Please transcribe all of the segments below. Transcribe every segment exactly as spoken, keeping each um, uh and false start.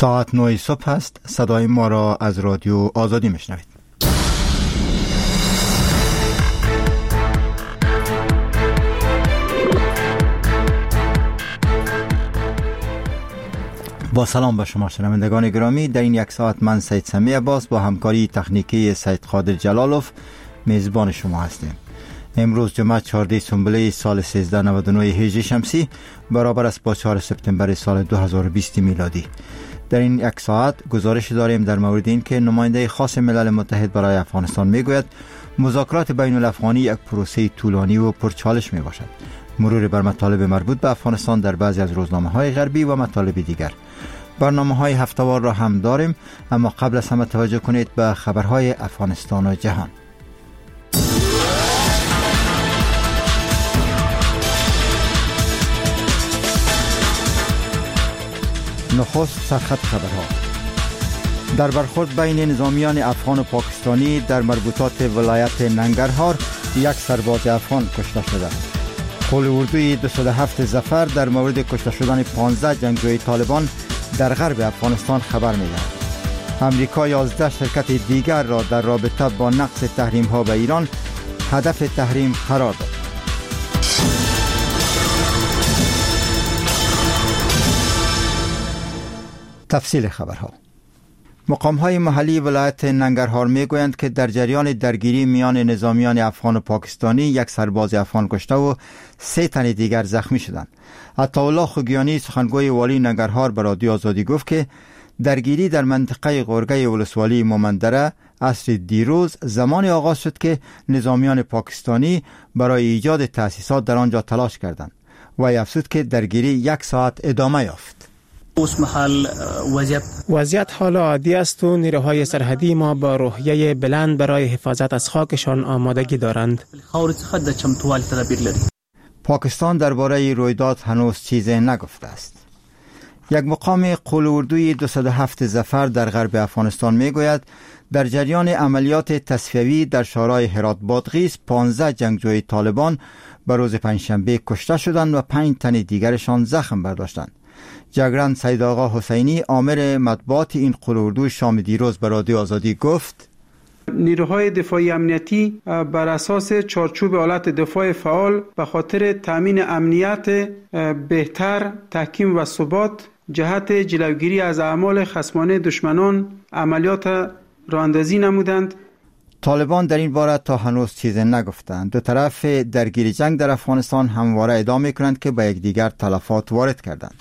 ساعت نه صبح است. صدای ما را از رادیو آزادی میشنوید. با سلام به شما شنوندگان گرامی، در این یک ساعت من سید سمی عباس با همکاری تکنیکی سید قادر جلالوف میزبان شما هستیم. امروز جمعه چهاردهم سنبله سال سیزده نود و نه هجری شمسی برابر است با چهارم سپتامبر سال دو هزار و بیست میلادی. در این یک ساعت گزارش داریم در مورد این که نماینده خاص ملل متحد برای افغانستان میگوید مذاکرات بین الافغانی یک پروسه طولانی و پرچالش می باشد. مرور بر مطالب مربوط به افغانستان در بعضی از روزنامه‌های غربی و مطالب دیگر. برنامه‌های هفته‌وار را هم داریم، اما قبل از همه توجه کنید به خبرهای افغانستان و جهان. نخست سرخط خبرها. در برخورد بین نظامیان افغان و پاکستانی در مربوطات ولایت ننگرهار یک سرباز افغان کشته شده. قول اردوی دویست و هفت ظفر در مورد کشته شدن پانزده جنگجوی طالبان در غرب افغانستان خبر می‌دهد. امریکا یازده شرکت دیگر را در رابطه با نقض تحریم‌ها به ایران هدف تحریم قرار داد. تفصیل خبرها. مقام‌های محلی ولایت ننگرهار میگویند که در جریان درگیری میان نظامیان افغان و پاکستانی یک سرباز افغان کشته و سه تن دیگر زخمی شدند. عطاالله خوگیانی سخنگوی والی ننگرهار به رادیو آزادی گفت که درگیری در منطقه قرگه ولسوالی مومندره عصر دیروز زمان آغاز شد که نظامیان پاکستانی برای ایجاد تأسیسات در آنجا تلاش کردند و افزود که درگیری یک ساعت ادامه یافت. وضعیت وضعیت حالا عادی است و نیروهای سرحدی ما با روحیه بلند برای حفاظت از خاکشان آمادگی دارند. پاکستان درباره رویداد هنوز چیزی نگفته است. یک مقام قول اردوی دویست و هفت ظفر در غرب افغانستان میگوید در جریان عملیات تصفیوی در شورای هرات بادغیس پانزده جنگجوی طالبان به روز پنجشنبه کشته شدند و پنج تن دیگرشان زخم برداشتند. جگران سید آقا حسینی آمر مطبوعات این قول اردو شام دیروز به رادیو آزادی گفت نیروهای دفاعی امنیتی بر اساس چارچوب آلت دفاع فعال به خاطر تامین امنیت بهتر، تحکیم و ثبات جهت جلوگیری از اعمال خصمانه دشمنان عملیات راه‌اندازی نمودند. طالبان در این باره تا هنوز چیزی نگفتند. دو طرف درگیری جنگ در افغانستان همواره ادعا می‌کنند که به یکدیگر تلفات وارد کردند.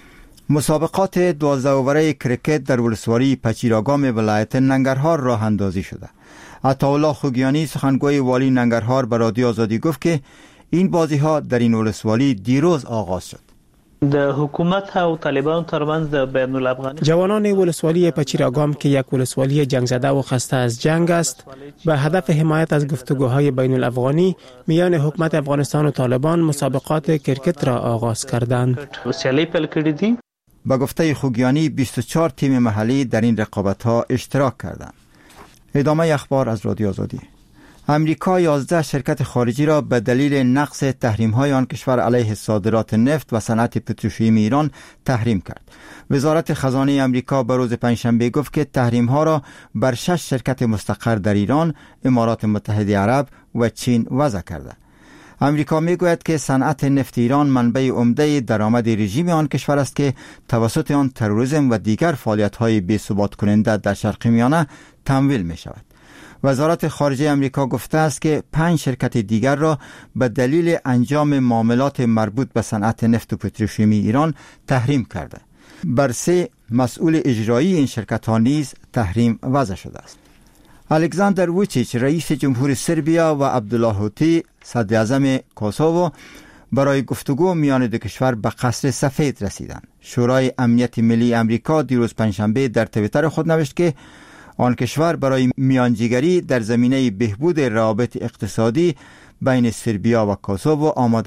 مسابقات دوازده اووره کرکت در ولسوالی پچیراگام ولایت ننگرهار راه اندازی شده. عطاالله خوگیانی سخنگوی والی ننگرهار به رادیو آزادی گفت که این بازی ها در این ولسوالی دیروز آغاز شد. د حکومت او طالبان ترمنځ د بین الافغاني جوانان ولسوالی پچیراگام که یک ولسوالی جنگ زده و خسته از جنگ است به هدف حمایت از گفتگوهای بین الافغانی میان حکومت افغانستان و طالبان مسابقات کرکت را آغاز کردند. سیالی پیل کړي دي. با گفته خوگیانی بیست و چهار تیم محلی در این رقابت‌ها اشتراک کردند. ادامه اخبار از رادیو آزادی. امریکا یازده شرکت خارجی را به دلیل نقض تحریم‌های آن کشور علیه صادرات نفت و صنعت پتروشیمی ایران تحریم کرد. وزارت خزانه امریکا به روز پنجشنبه گفت که تحریم‌ها را بر شش شرکت مستقر در ایران، امارات متحده عرب و چین وضع کرده. امریکا میگوید که صنعت نفت ایران منبع عمده درآمد رژیم آن کشور است که توسط آن تروریسم و دیگر فعالیت‌های بی‌ثبات کننده در شرق میانه تمویل می شود. وزارت خارجه امریکا گفته است که پنج شرکت دیگر را به دلیل انجام معاملات مربوط به صنعت نفت و پتروشیمی ایران تحریم کرده. بر سه مسئول اجرایی این شرکت ها نیز تحریم وضع شده است. الکساندر ووچیچ رئیس جمهور سربیا و عبدالله هوتی صدر اعظم کوسوو برای گفتگو میان دو کشور به قصر سفید رسیدند. شورای امنیت ملی امریکا دیروز پنجشنبه در توییتر خود نوشت که آن کشور برای میانجیگری در زمینه بهبود روابط اقتصادی بین سربیا و کوسوو آماده است.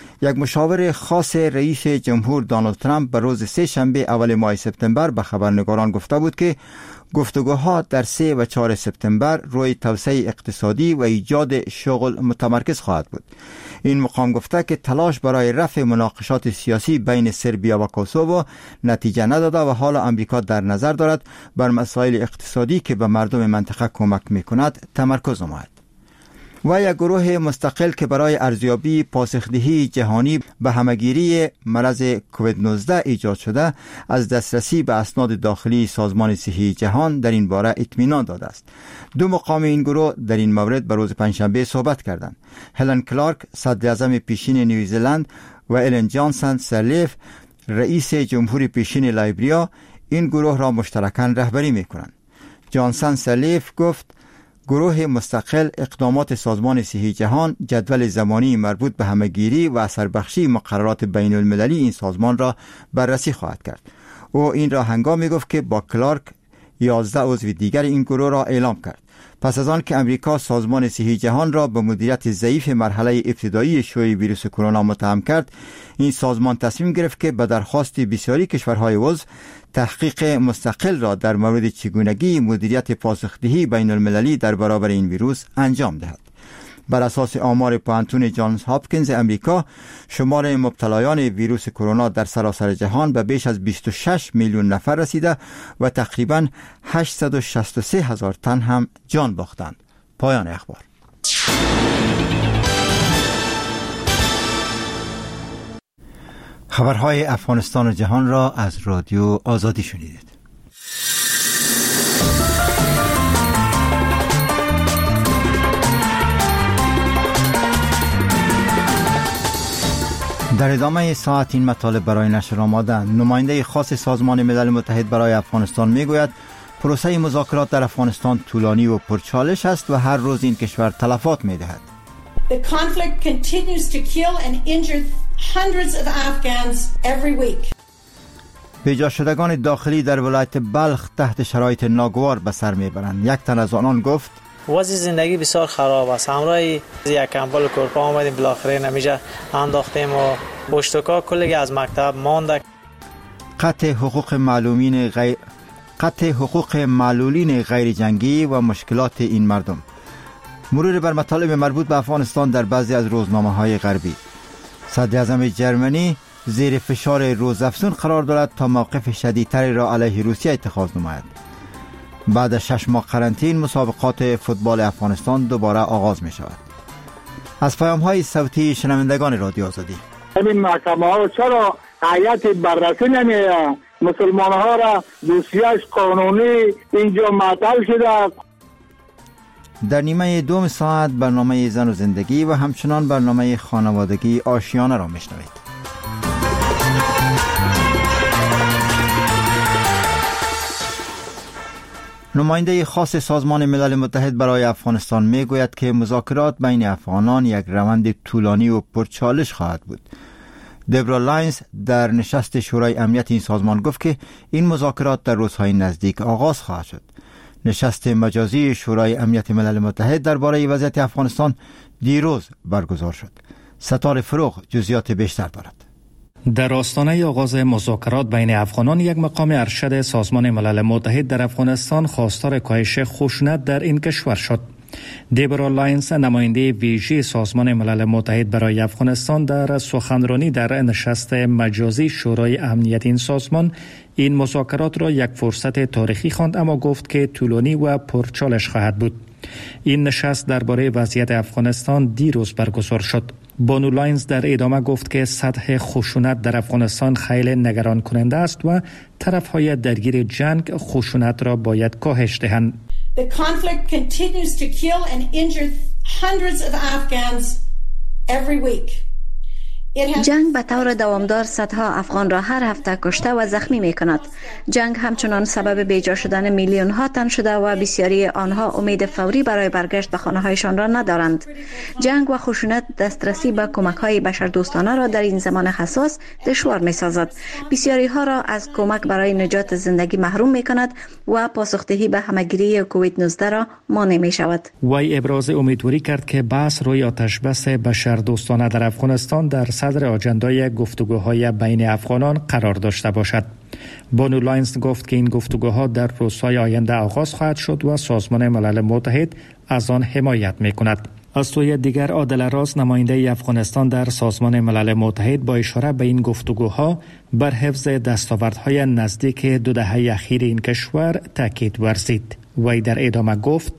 یک مشاور خاص رئیس جمهور دونالد ترامپ به روز سه شنبه اول ماه سپتامبر به خبرنگاران گفته بود که گفتگوها در سه و چهار سپتامبر روی توسعه اقتصادی و ایجاد شغل متمرکز خواهد بود. این مقام گفته که تلاش برای رفع مناقشات سیاسی بین سربیا و کوسوو نتیجه نداده و حالا امریکا در نظر دارد بر مسائل اقتصادی که به مردم منطقه کمک میکند تمرکز نماید. و یک گروه مستقل که برای ارزیابی پاسخدهی جهانی به همگیری مرض کووید نوزده ایجاد شده از دسترسی به اسناد داخلی سازمان صحی جهان در این باره اطمینان داده است. دو مقام این گروه در این مورد به روز پنجشنبه صحبت کردند. هلن کلارک صدر اعظم پیشین نیوزیلند و الن جانسن سرلیف رئیس جمهور پیشین لایبریا این گروه را مشترکاً رهبری می‌کنند. جانسن سرلیف گفت گروه مستقل اقدامات سازمان صحی جهان جدول زمانی مربوط به همه‌گیری و اثربخشی مقررات بین المللی این سازمان را بررسی خواهد کرد. او این را هنگامی گفت که با کلارک یازده عضو دیگر این گروه را اعلام کرد. پس از آن که امریکا سازمان صحی جهان را به مدیریت ضعیف مرحله ابتدایی شیوع ویروس کرونا متهم کرد، این سازمان تصمیم گرفت که به درخواست بسیاری کشورهای عضو تحقیق مستقل را در مورد چگونگی مدیریت پاسخدهی بین المللی در برابر این ویروس انجام دهد. بر اساس آمار پوهنتون جانز هاپکینز امریکا، شمار مبتلایان ویروس کرونا در سراسر جهان به بیش از بیست و شش میلیون نفر رسیده و تقریباً هشتصد و شصت و سه هزار تن هم جان باختند. پایان اخبار. خبرهای افغانستان و جهان را از رادیو آزادی شنیدید. در ادامه ساعت این مطالب برای نشر آمدند. نماینده خاص سازمان ملل متحد برای افغانستان میگوید پروسه مذاکرات در افغانستان طولانی و پرچالش است و هر روز این کشور تلفات میدهد. The conflict continues to kill and injure hundreds of Afghans every week. بیجا شدگان داخلی در ولایت بلخ تحت شرایط ناگوار به سر میبرند. یک تن از آنان گفت وضع زندگی بسیار خراب است. همراه یک کمبل کورپا آمدیم، بالاخره نمیجا انداختیم و پشتکا کلی از مکتب مانده. قطع حقوق معلولین غیر قطع حقوق معلولین غیر جنگی و مشکلات این مردم. مرور بر مطالب مربوط به افغانستان در بعضی از روزنامه‌های غربی. صدر اعظم جرمنی زیر فشار روزافزون قرار دارد تا موقف شدیدتری را علیه روسیه اتخاذ نماید. بعد از شش ماه قرنطینه مسابقات فوتبال افغانستان دوباره آغاز می شود. از پیام‌های صوتی شنوندگان رادیو آزادی. همین محکمه ها چرا هیئت بررسی نمی‌کنند؟ مسلمان ها را دوسیه‌اش قانونی اینجا معطل شده. در نیمه دوم ساعت برنامه زن و زندگی و همچنان برنامه خانوادگی آشیانه را میشنوید. نماینده خاص سازمان ملل متحد برای افغانستان میگوید که مذاکرات بین افغانان یک روند طولانی و پرچالش خواهد بود. دبرا لاینز در نشست شورای امنیت این سازمان گفت که این مذاکرات در روزهای نزدیک آغاز خواهد شد. نشست مجازی شورای امنیت ملل متحد درباره وضعیت افغانستان دیروز برگزار شد. ستاره فروغ جزئیات بیشتر دارد. در آستانه آغاز مذاکرات بین افغانان، یک مقام ارشد سازمان ملل متحد در افغانستان خواستار کاهش خشونت در این کشور شد. دیبرا لاینز، نماینده ویژه سازمان ملل متحد برای افغانستان، در سخنرانی در نشست مجازی شورای امنیت این سازمان این مذاکرات را یک فرصت تاریخی خواند، اما گفت که طولانی و پرچالش خواهد بود. این نشست درباره وضعیت افغانستان دیروز برگزار شد. بانو لاینز در ادامه گفت که سطح خشونت در افغانستان خیلی نگران کننده است و طرفهای درگیر جنگ خشونت را باید کاهش دهند. The conflict continues to kill and injure hundreds of Afghans every week. جنگ به طور دوامدار صدها افغان را هر هفته کشته و زخمی می کند. جنگ همچنان سبب بیجا شدن میلیون ها تن شده و بسیاری آنها امید فوری برای برگشت به خانه هایشان را ندارند. جنگ و خشونت دسترسی به کمک های بشردوستانه را در این زمان حساس دشوار می سازد. بسیاری ها را از کمک برای نجات زندگی محروم می کند و پاسخدهی به همهگیری کووید نوزده را مانع می شود. وی ابراز امیدواری کرد که بحث روی آتش بس بشردوستانه در افغانستان در صدر آجندای گفتگوهای بین افغانان قرار داشته باشد. بانو لاینز گفت که این گفتگوها در روزهای آینده آغاز خواهد شد و سازمان ملل متحد از آن حمایت می‌کند. از سوی دیگر عادل راز نماینده افغانستان در سازمان ملل متحد با اشاره به این گفتگوها بر حفظ دستاوردهای نزدیک دو دهه اخیر این کشور تاکید ورزید. وی در ادامه گفت: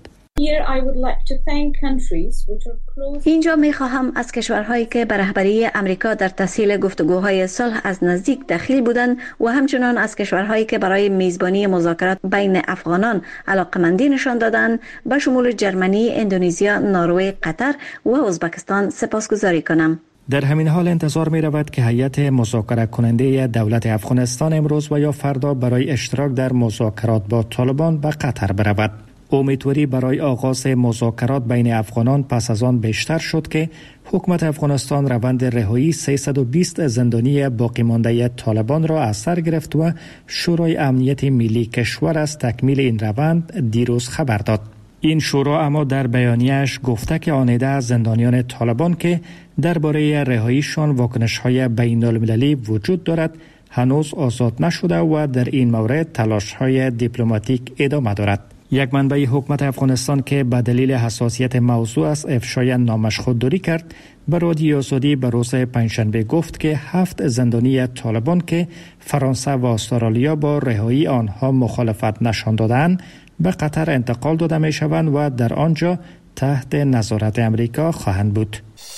اینجا می خواهم از کشورهایی که به رهبری امریکا در تسهیل گفتگوهای صلح از نزدیک دخیل بودند و همچنان از کشورهایی که برای میزبانی مذاکرات بین افغانان علاقمندی نشان دادند به شمول جرمنی، اندونزیا، نروژ، قطر و ازبکستان سپاسگزاری کنم. در همین حال انتظار می رود که هیئت مذاکره کننده دولت افغانستان امروز و یا فردا برای اشتراک در مذاکرات با طالبان به قطر برود. امیدواری برای آغاز مذاکرات بین افغانان پس از آن بیشتر شد که حکومت افغانستان روند رهایی سیصد و بیست زندانی باقی مانده طالبان را از سر گرفت و شورای امنیت ملی کشور از تکمیل این روند دیروز خبر داد. این شورا اما در بیانیه‌اش گفته که آنیده از زندانیان طالبان که درباره رهاییشان واکنش‌های بین‌المللی وجود دارد هنوز آزاد نشده و در این مورد تلاش‌های دیپلماتیک ادامه دارد. یک منبع حکومت افغانستان که به دلیل حساسیت موضوع از افشای نامش خودداری کرد به رادیو آزادی به روز پنجشنبه گفت که هفت زندانی طالبان که فرانسه و استرالیا با رهایی آنها مخالفت نشان دادند به قطر انتقال داده می شوند و در آنجا تحت نظارت امریکا خواهند بود.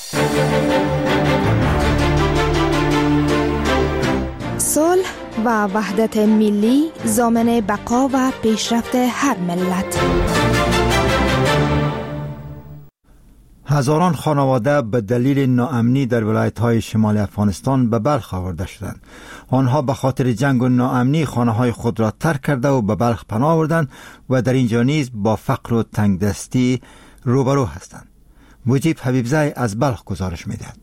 صلح و وحدت ملی ضامن بقا و پیشرفت هر ملت. هزاران خانواده به دلیل ناامنی در ولایت‌های شمال افغانستان به بلخ آورده شدند. آنها به خاطر جنگ و ناامنی خانه‌های خود را ترک کرده و به بلخ پناه آوردند و در اینجا نیز با فقر و تنگدستی روبرو هستند. مجیب حبیبزای از بلخ گزارش می‌دهد.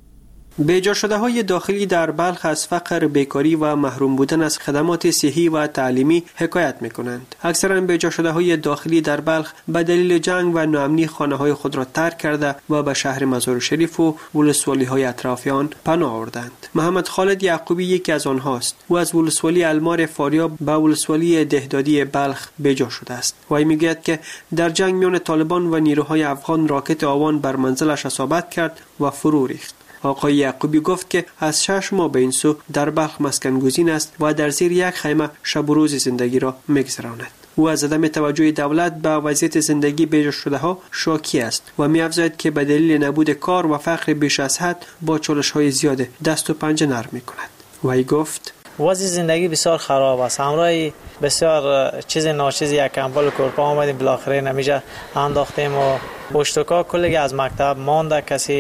بیجا شده های داخلی در بلخ از فقر، بیکاری و محروم بودن از خدمات صحی و تعلیمی حکایت می کنند. اکثرا بیجا شده های داخلی در بلخ به دلیل جنگ و ناامنی خانه های خود را ترک کرده و به شهر مزار شریف و ولسوالی های اطرافیان پناه آوردند. محمد خالد یعقوبی یکی از آنهاست. او از ولسوالی المار فاریاب به ولسوالی دهدادی بلخ بیجا شده است. وی میگوید که در جنگ میان طالبان و نیروهای افغان راکت آوان بر منزلش اصابت کرد و فرو ریخت. آقای یعقوبی گفت که از شش ماه به این سو در بلخ مسکن گزین است و در زیر یک خیمه شب و روز زندگی را می‌گذراند. او از عدم توجه دولت به وضعیت زندگی بیجا شده ها شاکی است و می‌افزاید که به دلیل نبود کار و فقر بیش از حد با چالش‌های زیاد دست و پنجه نرم می‌کند. وی گفت وضع زندگی بسیار خراب است. همراه بسیار چیز ناچیز یک کمبل کورپا آمدیم، بالاخره نمیجا انداختیم و پشتوکا کلی از مکتب مانده، کسی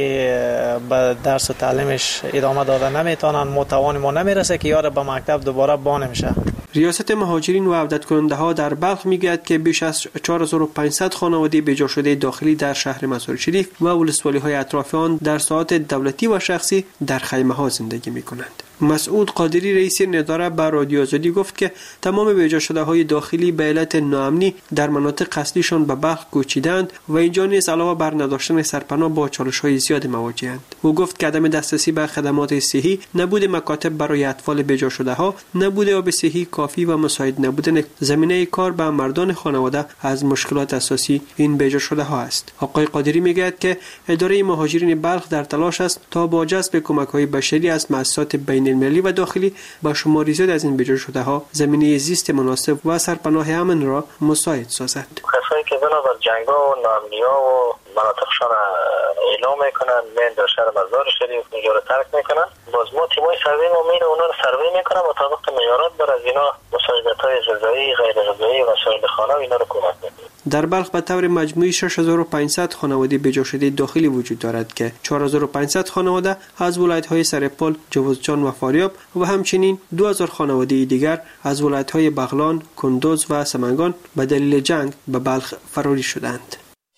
به درس و تعلیمش ادامه داده نمیتونن، متوان ما نمیرسه که یار به مکتب دوباره با نمیشه. ریاست مهاجرین و عودت کننده ها در بلخ میگوید که بیش از چهار هزار و پانصد خانواده بیجا شده داخلی در شهر مزار شریف و ولسوالی های اطراف آن در ساحات دولتی و شخصی در خیمه ها زندگی میکنند. مسعود قادری رئیس نداره به رادیو آزادی گفت که تمام بیجا شده های داخلی به علت ناامنی در مناطق اصلیشان به بلخ کوچیدند و اینجا نیز علاوه بر نداشتن سرپناه با چالش های زیاد مواجهند. او گفت که عدم دسترسی به خدمات صحی، نبود مکاتب برای اطفال بیجا شده ها، نبود آب صحی کافی و مساعد نبودن زمینه کار به مردان خانواده از مشکلات اساسی این بیجا شده ها است. آقای قادری میگوید که اداره مهاجرین بلخ در تلاش است تا با جذب کمک های بشری از مؤسسات بین المللی و داخلی با شماری زیاد از این بیجا شده ها زمینه زیست مناسب و سرپناه امن را مساعد سازد. کسایی که بنابر جنگا و ناامنی‌ها و مناطقشان اعلام میکنن من در شهر مزار شریف اینجا رو ترک میکنن، باز ما تیمای سروی ما میره اونا رو سروی میکنن مطابق معیارات بر از اینا مساعدت‌های غذایی، غیر غذایی و وسایل خانه و اینا رو کمک میکنن. در بلخ به طور مجموعی شش هزار و پانصد خانواده بیجا شده داخلی وجود دارد که چهار هزار و پانصد خانواده از ولایت‌های سرپل، جوزجان و فاریاب و همچنین دو هزار خانواده دیگر از ولایت‌های بغلان، کندوز و سمنگان به دلیل جنگ به بلخ فراری شدند.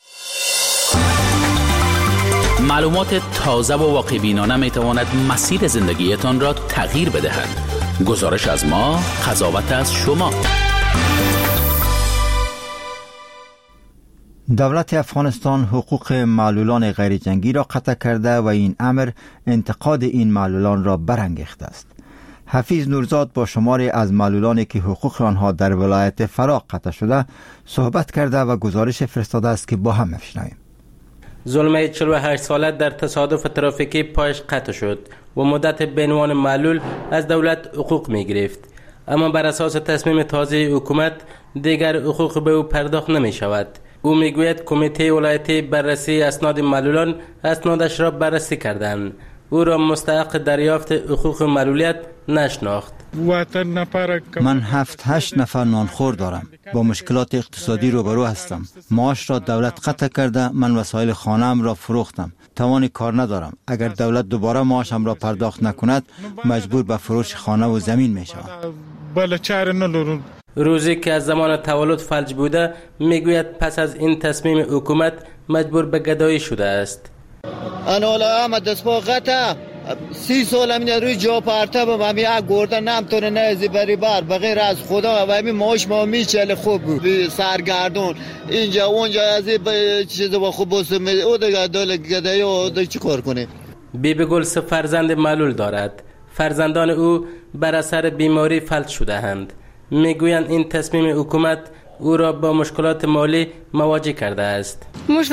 معلومات تازه و واقع‌بینانه می‌تواند مسیر زندگیتان را تغییر بدهد. گزارش از ما، قضاوت از شما. دولت افغانستان حقوق معلولان غیر جنگی را قطع کرده و این امر انتقاد این معلولان را برانگیخته است. حفیظ نورزاد با شماری از معلولانی که حقوق آنها در ولایت فرا قطع شده صحبت کرده و گزارش فرستاده است که با هم بشنویم. زلمه چهل و هشت ساله در تصادف ترافیکی پایش قطع شد و مدت به عنوان معلول از دولت حقوق می گرفت، اما بر اساس تصمیم تازه حکومت دیگر حقوق به او پرداخت نمی شود. او می گوید کمیته ولایتی بررسی اسناد معلولان اسنادش را بررسی کردند. او را مستحق دریافت حقوق معلولیت نشناخت. من هفت هشت نفر نانخور دارم. با مشکلات اقتصادی روبرو هستم. معاش را دولت قطع کرده. من وسایل خانه‌ام را فروختم. توان کار ندارم. اگر دولت دوباره معاشم را پرداخت نکند مجبور به فروش خانه و زمین می شوم. روزی که از زمان تولد فلج بوده میگوید پس از این تصمیم حکومت مجبور به گدایی شده است. انا احمد دسپا قطع سی سال همین روی جا پرتبم همین یک گرده نمتونه نهزی بری بر بغیر از خدا و همین معاش ما میچله خوب بود سرگردون اینجا اونجا از این چیز با خوب بستم او دیگه دل گدایی و دیگه چی کار کنه. بیبی گل سه فرزند معلول دارد. فرزندان او بر اثر بیماری فلج شده اند. میگویند این تصمیم حکومت او را با مشکلات مالی مواجه کرده است.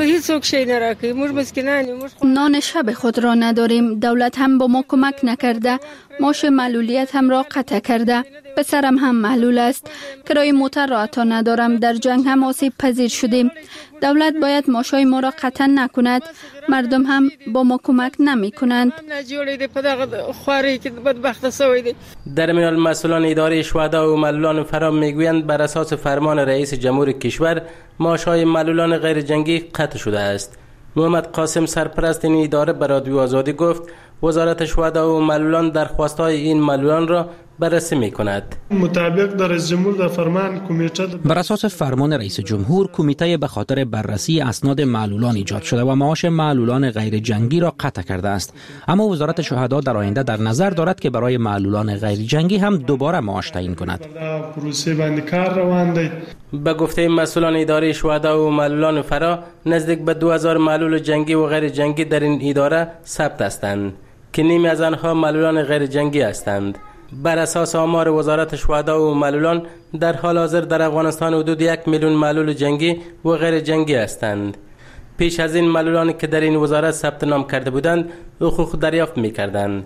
نان شب خود را نداریم. دولت هم با ما کمک نکرده. معاش معلولیت هم را قطع کرده. پسرم هم معلول است. کرایه موتر را عطا ندارم. در جنگ هم آسیب پذیر شدیم. دولت باید معاشای ما را قطع نکند. مردم هم با ما کمک نمی کنند. در میان مسئولان اداره شهدا و معلولان فرا میگویند بر اساس فرمان رئیس جمهور کشور معاشهای معلولان غیر جنگی قطع شده است. محمد قاسم سرپرست این اداره به رادیو آزادی گفت وزارت شهدا و معلولان درخواست‌های این معلولان را بررسی می‌کند. مطابق در رئیس جمهور در فرمان کمیته بر اساس فرمان رئیس جمهور کمیته به خاطر بررسی اسناد معلولان ایجاد شده و معاش معلولان غیر جنگی را قطع کرده است، اما وزارت شهدا در آینده در نظر دارد که برای معلولان غیر جنگی هم دوباره معاش تعیین کند. پروسه باندې کار روان دی. به گفته مسئولان اداره شهدا و معلولان فرا نزدیک به دو هزار معلول جنگی و غیر جنگی در این اداره ثبت هستند که نیمی از آنها معلولان غیر جنگی هستند. بر اساس آمار وزارت شهدا و معلولان در حال حاضر در افغانستان حدود یک میلیون معلول جنگی و غیر جنگی هستند. پیش از این معلولانی که در این وزارت ثبت نام کرده بودند حقوق دریافت می‌کردند.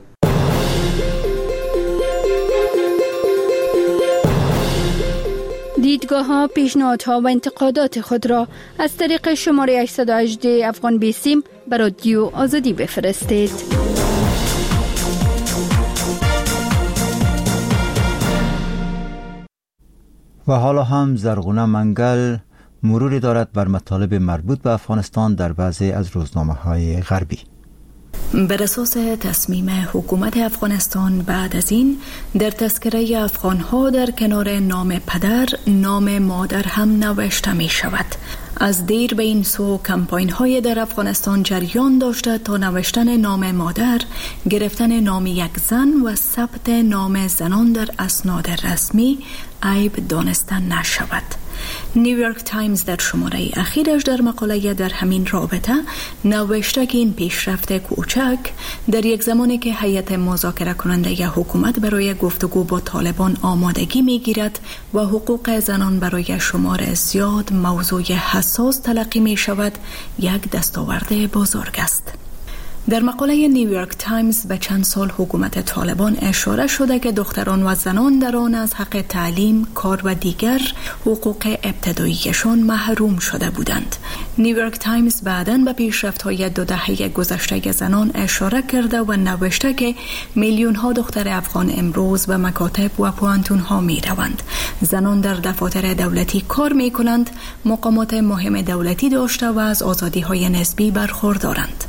دیدگاه‌ها، پیشنهادها و انتقادات خود را از طریق شماره هشت یک هشت افغان بیسیم به رادیو آزادی بفرستید. و حالا هم زرغونه منگل مروری دارد بر مطالب مربوط به افغانستان در بعضی از روزنامه‌های غربی. بر اساس تصمیم حکومت افغانستان بعد از این در تذکره افغان‌ها در کنار نام پدر نام مادر هم نوشته می شود. از دیر به این سو کمپاین های در افغانستان جریان داشته تا نوشتن نام مادر، گرفتن نام یک زن و ثبت نام زنان در اسناد رسمی عیب دانسته نشود. نیویورک تایمز در شماره اخیرش در مقاله در همین رابطه نوشته که این پیشرفت کوچک در یک زمانی که هیئت مذاکره کننده ی حکومت برای گفتگو با طالبان آمادگی می گیرد و حقوق زنان برای شمار زیاد موضوع حساس تلقی می شود، یک دستاورد بزرگ است. در مقاله نیویورک تایمز به چند سال حکومت طالبان اشاره شده که دختران و زنان در آن از حق تعلیم، کار و دیگر حقوق ابتداییشان محروم شده بودند. نیویورک تایمز بعداً به پیشرفت‌های دو دهه گذشته زنان اشاره کرده و نوشته که میلیون ها دختر افغان امروز به مکاتب و پوانتون ها می روند. زنان در دفاتر دولتی کار می کنند، مقامات مهم دولتی داشته و از آزادی های نسبی برخوردارند.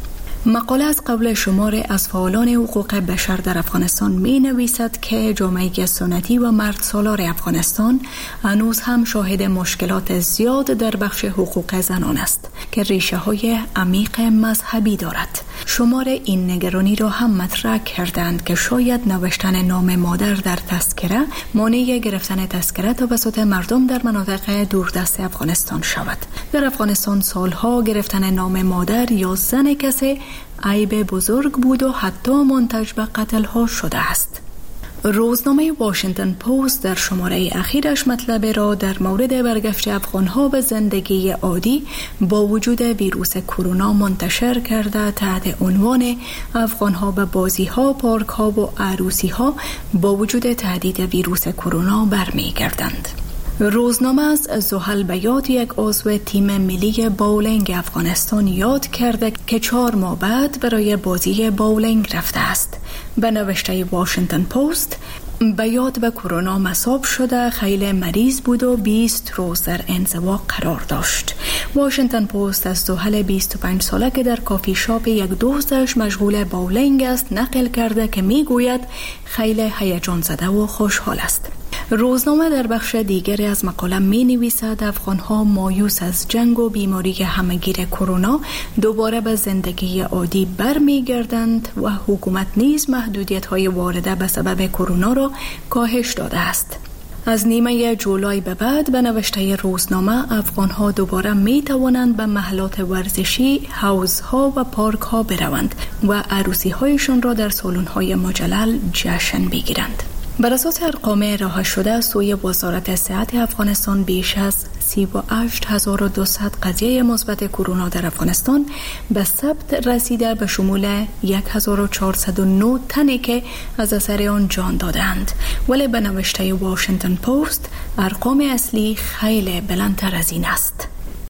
مقاله از قول شمار از فعالان حقوق بشر در افغانستان می نویسد که جامعه سنتی و مرد سالار افغانستان هنوز هم شاهد مشکلات زیاد در بخش حقوق زنان است که ریشه های عمیق مذهبی دارد. شمار این نگرانی را هم مطرح کردند که شاید نوشتن نام مادر در تذکره مانع گرفتن تذکره توسط مردم در مناطق دوردست افغانستان شود. در افغانستان سالها گرفتن نام مادر یا زن کسی عیب بزرگ بود و حتی منتج به قتل ها شده است. روزنامه واشنگتن پست در شماره اخیرش مطلب را در مورد برگشت افغانها به زندگی عادی با وجود ویروس کرونا منتشر کرده تحت عنوان افغانها به بازی ها، پارک ها و عروسی ها با وجود تهدید ویروس کرونا برمیگردند. روزنامه از زحل بیات، یک عضو تیم ملی باولینگ افغانستان، یاد کرده که چهار ماه بعد برای بازی باولینگ رفته است. به نوشته واشنگتن پست، بیات به کرونا مصاب شده، خیلی مریض بود و بیست روز در انزوا قرار داشت. واشنگتن پست از زحل بیست و پنج ساله که در کافی شاپ یک دوستش مشغول باولینگ است نقل کرده که میگوید خیلی هیجان زده و خوشحال است. روزنامه در بخش دیگری از مقاله می نویسد افغانها مایوس از جنگ و بیماری همهگیر کرونا دوباره به زندگی عادی برمیگردند و حکومت نیز محدودیت های وارده به سبب کرونا را کاهش داده است. از نیمه جولای به بعد به نوشته روزنامه افغانها دوباره می توانند به محلات ورزشی، حوضها و پارک ها بروند و عروسی هایشان را در سالن های مجلل جشن بگیرند. بر اساس ارقام ارائه شده سوی وزارت صحت افغانستان، بیش از سی و هشت هزار و دویست قضیه مثبت کرونا در افغانستان به ثبت رسیده، به شمول هزار و چهارصد و نه تنی که از اثر آن جان دادند. ولی به نوشته واشنگتن پست ارقام اصلی خیلی بلندتر از این است.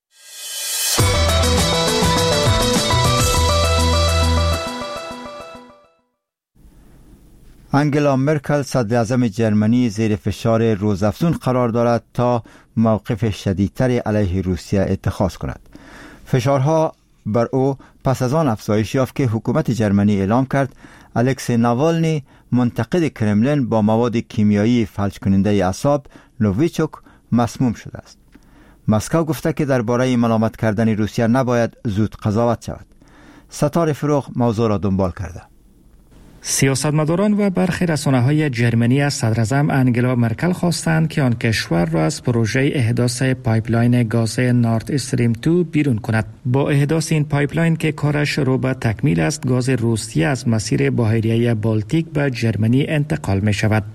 انگلا مرکل صدر اعظم جرمنی زیر فشار روزافزون قرار دارد تا موقف شدیدتر علیه روسیه اتخاذ کند. فشارها بر او پس از آن افزایش یافت که حکومت جرمنی اعلام کرد الکسی ناوالنی، منتقد کرملین، با مواد کیمیایی فلج کننده اعصاب نوویچوک مسموم شده است. مسکو گفته که درباره ملامت کردن روسیه نباید زود قضاوت شود. ستاره فروغ موضوع را دنبال کرده. سیاستمداران و برخی رسانه‌های جرمنی از صدراعظم انگلا مرکل خواستند که آن کشور را از پروژه احداث پایپلاین گاز نورد استریم دو بیرون کند. با احداث این پایپلاین که کارش رو به تکمیل است، گاز روسیه از مسیر بحیره بالتیک به جرمنی انتقال می شود.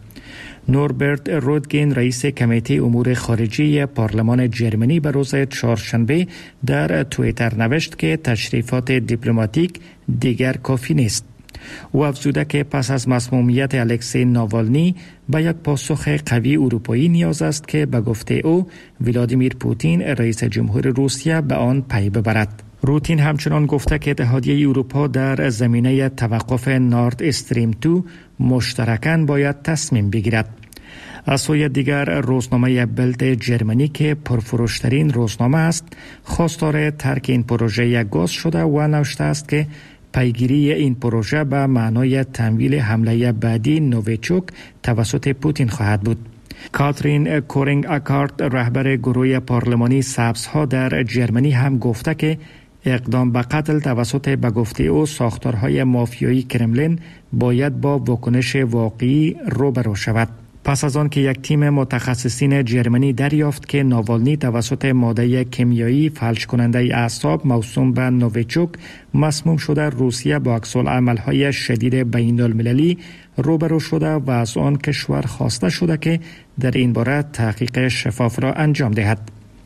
نوربرت رودگین، رئیس کمیته امور خارجی پارلمان جرمنی، به روز چهارشنبه در توییتر نوشت که تشریفات دیپلماتیک دیگر کافی نیست. او افزوده که پس از مسمومیت الکسی ناوالنی به یک پاسخ قوی اروپایی نیاز است که به گفته او ولادیمیر پوتین رئیس جمهور روسیه به آن پی ببرد. روتین همچنان گفته که اتحادیه اروپا در زمینه توقف نورد استریم دو مشترکاً باید تصمیم بگیرد. از سوی دیگر روزنامه بلد جرمنی که پرفروشترین روزنامه است خواستار ترک این پروژه گاز شده و نوشته است که پیگیری این پروژه به معنای تمویل حمله بعدی نوویچوک توسط پوتین خواهد بود. کاترین کورینگ اکارت، رهبر گروه پارلمانی سبزها در جرمنی، هم گفته که اقدام به قتل توسط به گفته او ساختارهای مافیایی کرملین باید با واکنش واقعی روبرو شود. پس از آن که یک تیم متخصصین جرمنی دریافت که ناوالنی توسط ماده کیمیایی فلج کننده اعصاب موسوم به نوویچوک مسموم شده، روسیه با عکس‌العمل‌های شدید بین المللی روبرو شده و از آن کشور خواسته شده که در این باره تحقیق شفاف را انجام دهد.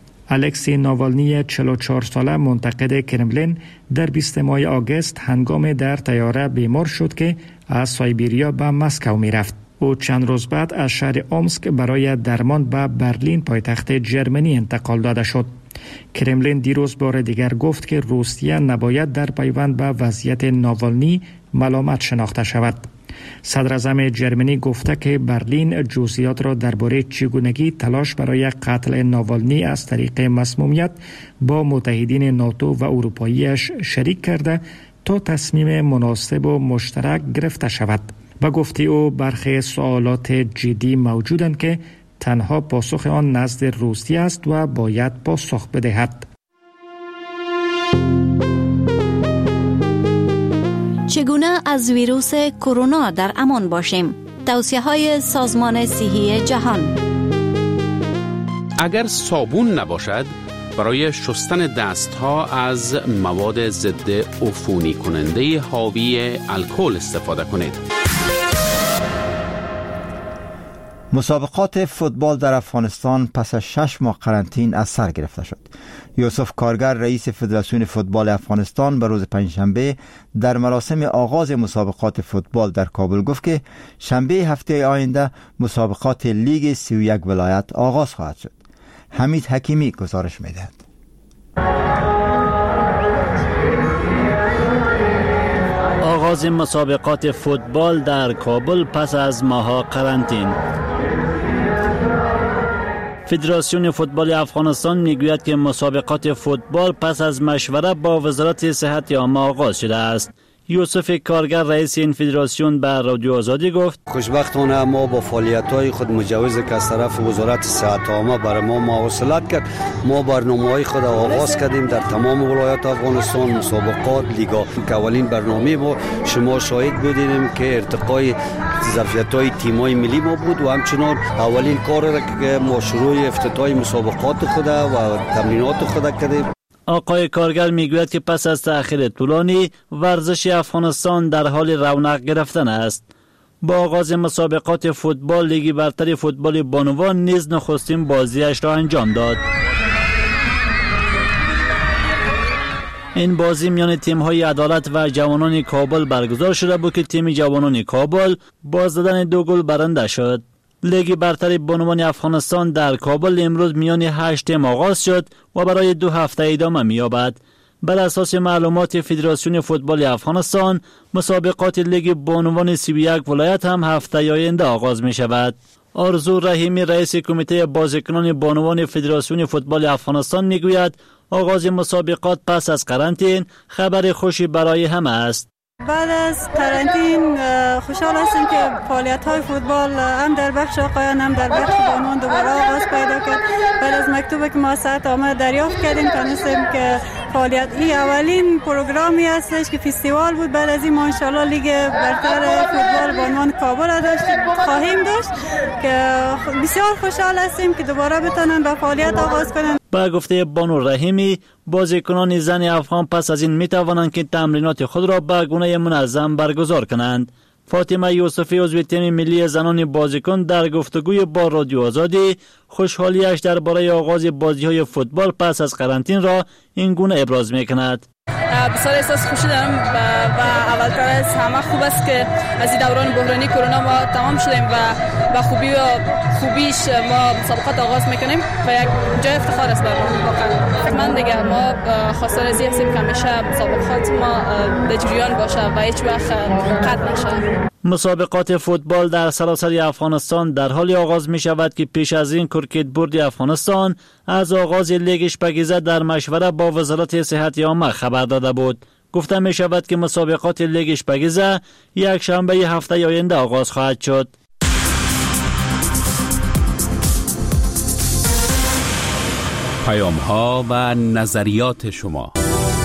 الکسی ناوالنی چهل و چهار ساله، منتقد کرملین، در بیست ماه آگوست هنگام در طیاره بیمار شد که از سایبریا به مسکو می رفت. او چند روز بعد از شهر اومسک برای درمان به برلین، پایتخت جرمنی، انتقال داده شد. کرملین دیروز بار دیگر گفت که روسیه نباید در پیوند به وضعیت ناوالنی ملامت شناخته شود. صدراعظم جرمنی گفته که برلین جزئیات را درباره چگونگی تلاش برای قتل ناوالنی از طریق مسمومیت با متحدین ناتو و اروپاییش شریک کرده تا تصمیم مناسب و مشترک گرفته شود. و گفته او برخی سوالات جدی موجودند که تنها پاسخ آن نزد روسیه است و باید پاسخ بدهد. چگونه از ویروس کرونا در امان باشیم؟ توصیه های سازمان صحی جهان. اگر صابون نباشد، برای شستن دستها از مواد ضد عفونی کننده حاوی الکل استفاده کنید. مسابقات فوتبال در افغانستان پس از شش ماه قرنطینه از سر گرفته شد. یوسف کارگر رئیس فدراسیون فوتبال افغانستان به روز پنجشنبه در مراسم آغاز مسابقات فوتبال در کابل گفت که شنبه هفته آینده مسابقات لیگ سی و یک ولایت آغاز خواهد شد. حمید حکیمی گزارش می‌دهد. آغاز مسابقات فوتبال در کابل پس از ماه‌ها قرنطینه. فدراسیون فوتبال افغانستان میگوید که مسابقات فوتبال پس از مشوره با وزارت صحت عامه آغاز شده است. یوسف کارگر رئیس این فدراسیون به رادیو آزادی گفت: خوشبختانه ما با فعالیت‌های خود مجوزی که از طرف وزارت صحت عامه برای ما مواصلت کرد، ما برنامه‌های خود آغاز کردیم در تمام ولایات افغانستان. مسابقات لیگا که اولین برنامه ما شما شاهد بودیم که ارتقای ظرفیت‌های تیم‌های ملی ما بود و همچنان اولین کار را که ما شروع افتتاح مسابقات خود و تمرینات خود کردیم. آقای کارگر میگوید که پس از تأخیر طولانی ورزش افغانستان در حال رونق گرفتن است. با آغاز مسابقات فوتبال لیگ برتر فوتبال بانوان نیز نخستین بازیش را انجام داد. این بازی میان تیم‌های عدالت و جوانان کابل برگزار شده بود که تیم جوانان کابل با زدن دو گل برنده شد. لیگ برتر بانوان افغانستان در کابل امروز میان هشت تیم آغاز شد و برای دو هفته ادامه می‌یابد. بر اساس معلومات فدراسیون فوتبال افغانستان، مسابقات لیگ بانوان سی و یک ولایت هم هفته آینده آغاز می شود. آرزو رحیمی رئیس کمیته بازیکنان بانوان فدراسیون فوتبال افغانستان میگوید آغاز مسابقات پس از قرنطینه خبر خوشی برای همه است. بعد از قرنطینه خوشحال هستیم که فعالیت‌های فوتبال هم در بخش آقایان هم در بخش بانوان دوباره آغاز پیدا کرد. بعد از مکتوبی که ما صحت عامه دریافت کردیم تونستیم که فعالیت این اولین پروگرامی هستش که فستیوال بود. بعد از این ما انشالله لیگ برتر فوتبال بانوان کابل داشتیم خواهیم داشت که بسیار خوشحال هستیم که دوباره بتونن به فعالیت آغاز کنن. با گفته بانو رحیمی، بازیکنان زن افغان پس از این می توانند که تمرینات خود را به گونه منظم برگزار کنند. فاطمه یوسفی عضو تیم ملی زنان بازیکن در گفتگوی با رادیو آزادی خوشحالیش درباره آغاز بازی‌های فوتبال پس از قرنطینه را این گونه ابراز می‌کند. بسیار احساس خوشی دارم و اولتر از همه خوب است که از این دوران بحرانی کرونا ما تمام شدیم و با خوبی و خوبیش ما مسابقات آغاز میکنیم و یک جای افتخار است برای واقعا. من دیگه ما خواستار از این هستیم که همیشه مسابقات ما به جریان باشه و هیچ وقت قطع نشه. مسابقات فوتبال در سراسر افغانستان در حال آغاز می شود که پیش از این کرکت بورد افغانستان از آغاز لیگ اشپگیزه در مشوره با وزارت صحت عامه خبر داده بود. گفته می شود که مسابقات لیگ اشپگیزه یک شنبه هفته آینده آغاز خواهد شد. پیام ها و نظریات شما.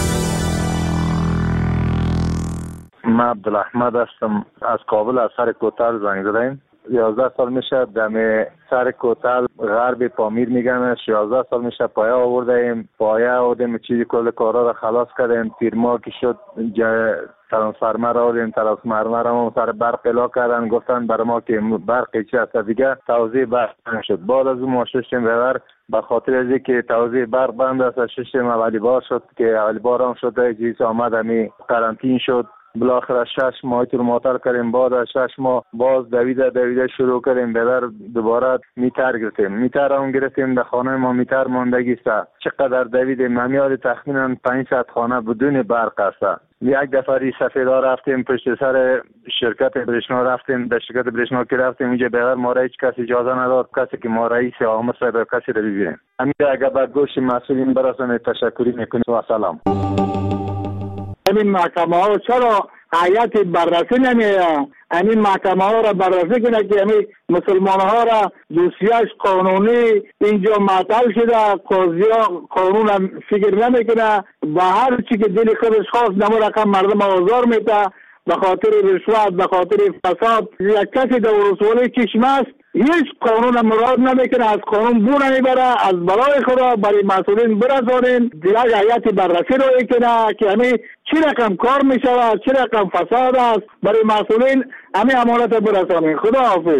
من عبدالاحمد هستم از کابل، از سر کوتل زنگ زدیم. یازده سال میشه دم سر کوتل غرب پامیر میگمش. یازده سال میشه پایه آوردیم، پایه آوردیم چیزی کل کارا را خلاص کردیم. تیر ماه که شد ترانسفرمر آوردیم، ترانسفرمر هم سر برق الا کردن، گفتن برای ما که برق چی هست دیگه توزیع برق شد. بعد از اون ما ششتیم ببر به خاطر از که توزیع برق بند است ششتیم اولی بار شد که اولی بار هم شد چیز آمد همی قرنطینه شد. بالاخره شش ماه تو معطل کردیم. بعد از شش ماه باز دویده دویده شروع کردیم ببر دوباره میتر گرفتیم. میتر هم گرفتیم در خانه ما میتر ماندگی است. چقدر دویدیم همیاد تخمینا پانصد خانه بدون برق است. یک دفعه ری سفیدا رفتیم پشت سر شرکت برشنا رفتیم، در شرکت برشنا که رفتیم اینجا بغیر ما را هیچ کسی اجازه نداد کسی که ما رئیس عامه صاحب کسی را ببینیم. همین اگر به گوش مسئولین برسانه تشکری میکنیم و سلام. این محکمه ها چرا هیئت بررسی نمیه؟ این محکمه ها را بررسی کنه که همین مسلمان ها را دوسیاش قانونی اینجا معطل شده، قاضی ها قانون هم فکر نمیکنه و هر چی که دل خودش خواست نمو رقم مردم آزار میده به خاطر رشوت، به خاطر فساد. یک کسی در ولسوالی چشمه است، هیچ قانون مراد نمیکنه، از قانون بو نمیبره، از برای خدا برای مسئولین برسانین، دیگه هیئت بررسی رو کنه که همین چی رقم کار میشود، چی رقم فساد است، برای مسئولین همین امانت برسانین. خدا حافظ.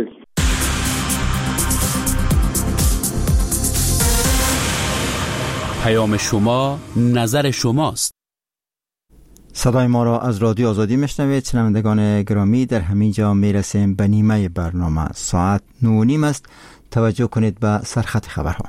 پیام شما، نظر شماست. صدای ما را از رادیو آزادی میشنوید. شنوندگان گرامی، در همین جا میرسیم به نیمه برنامه. ساعت نه و نیم است. توجه کنید به سرخط خبرها.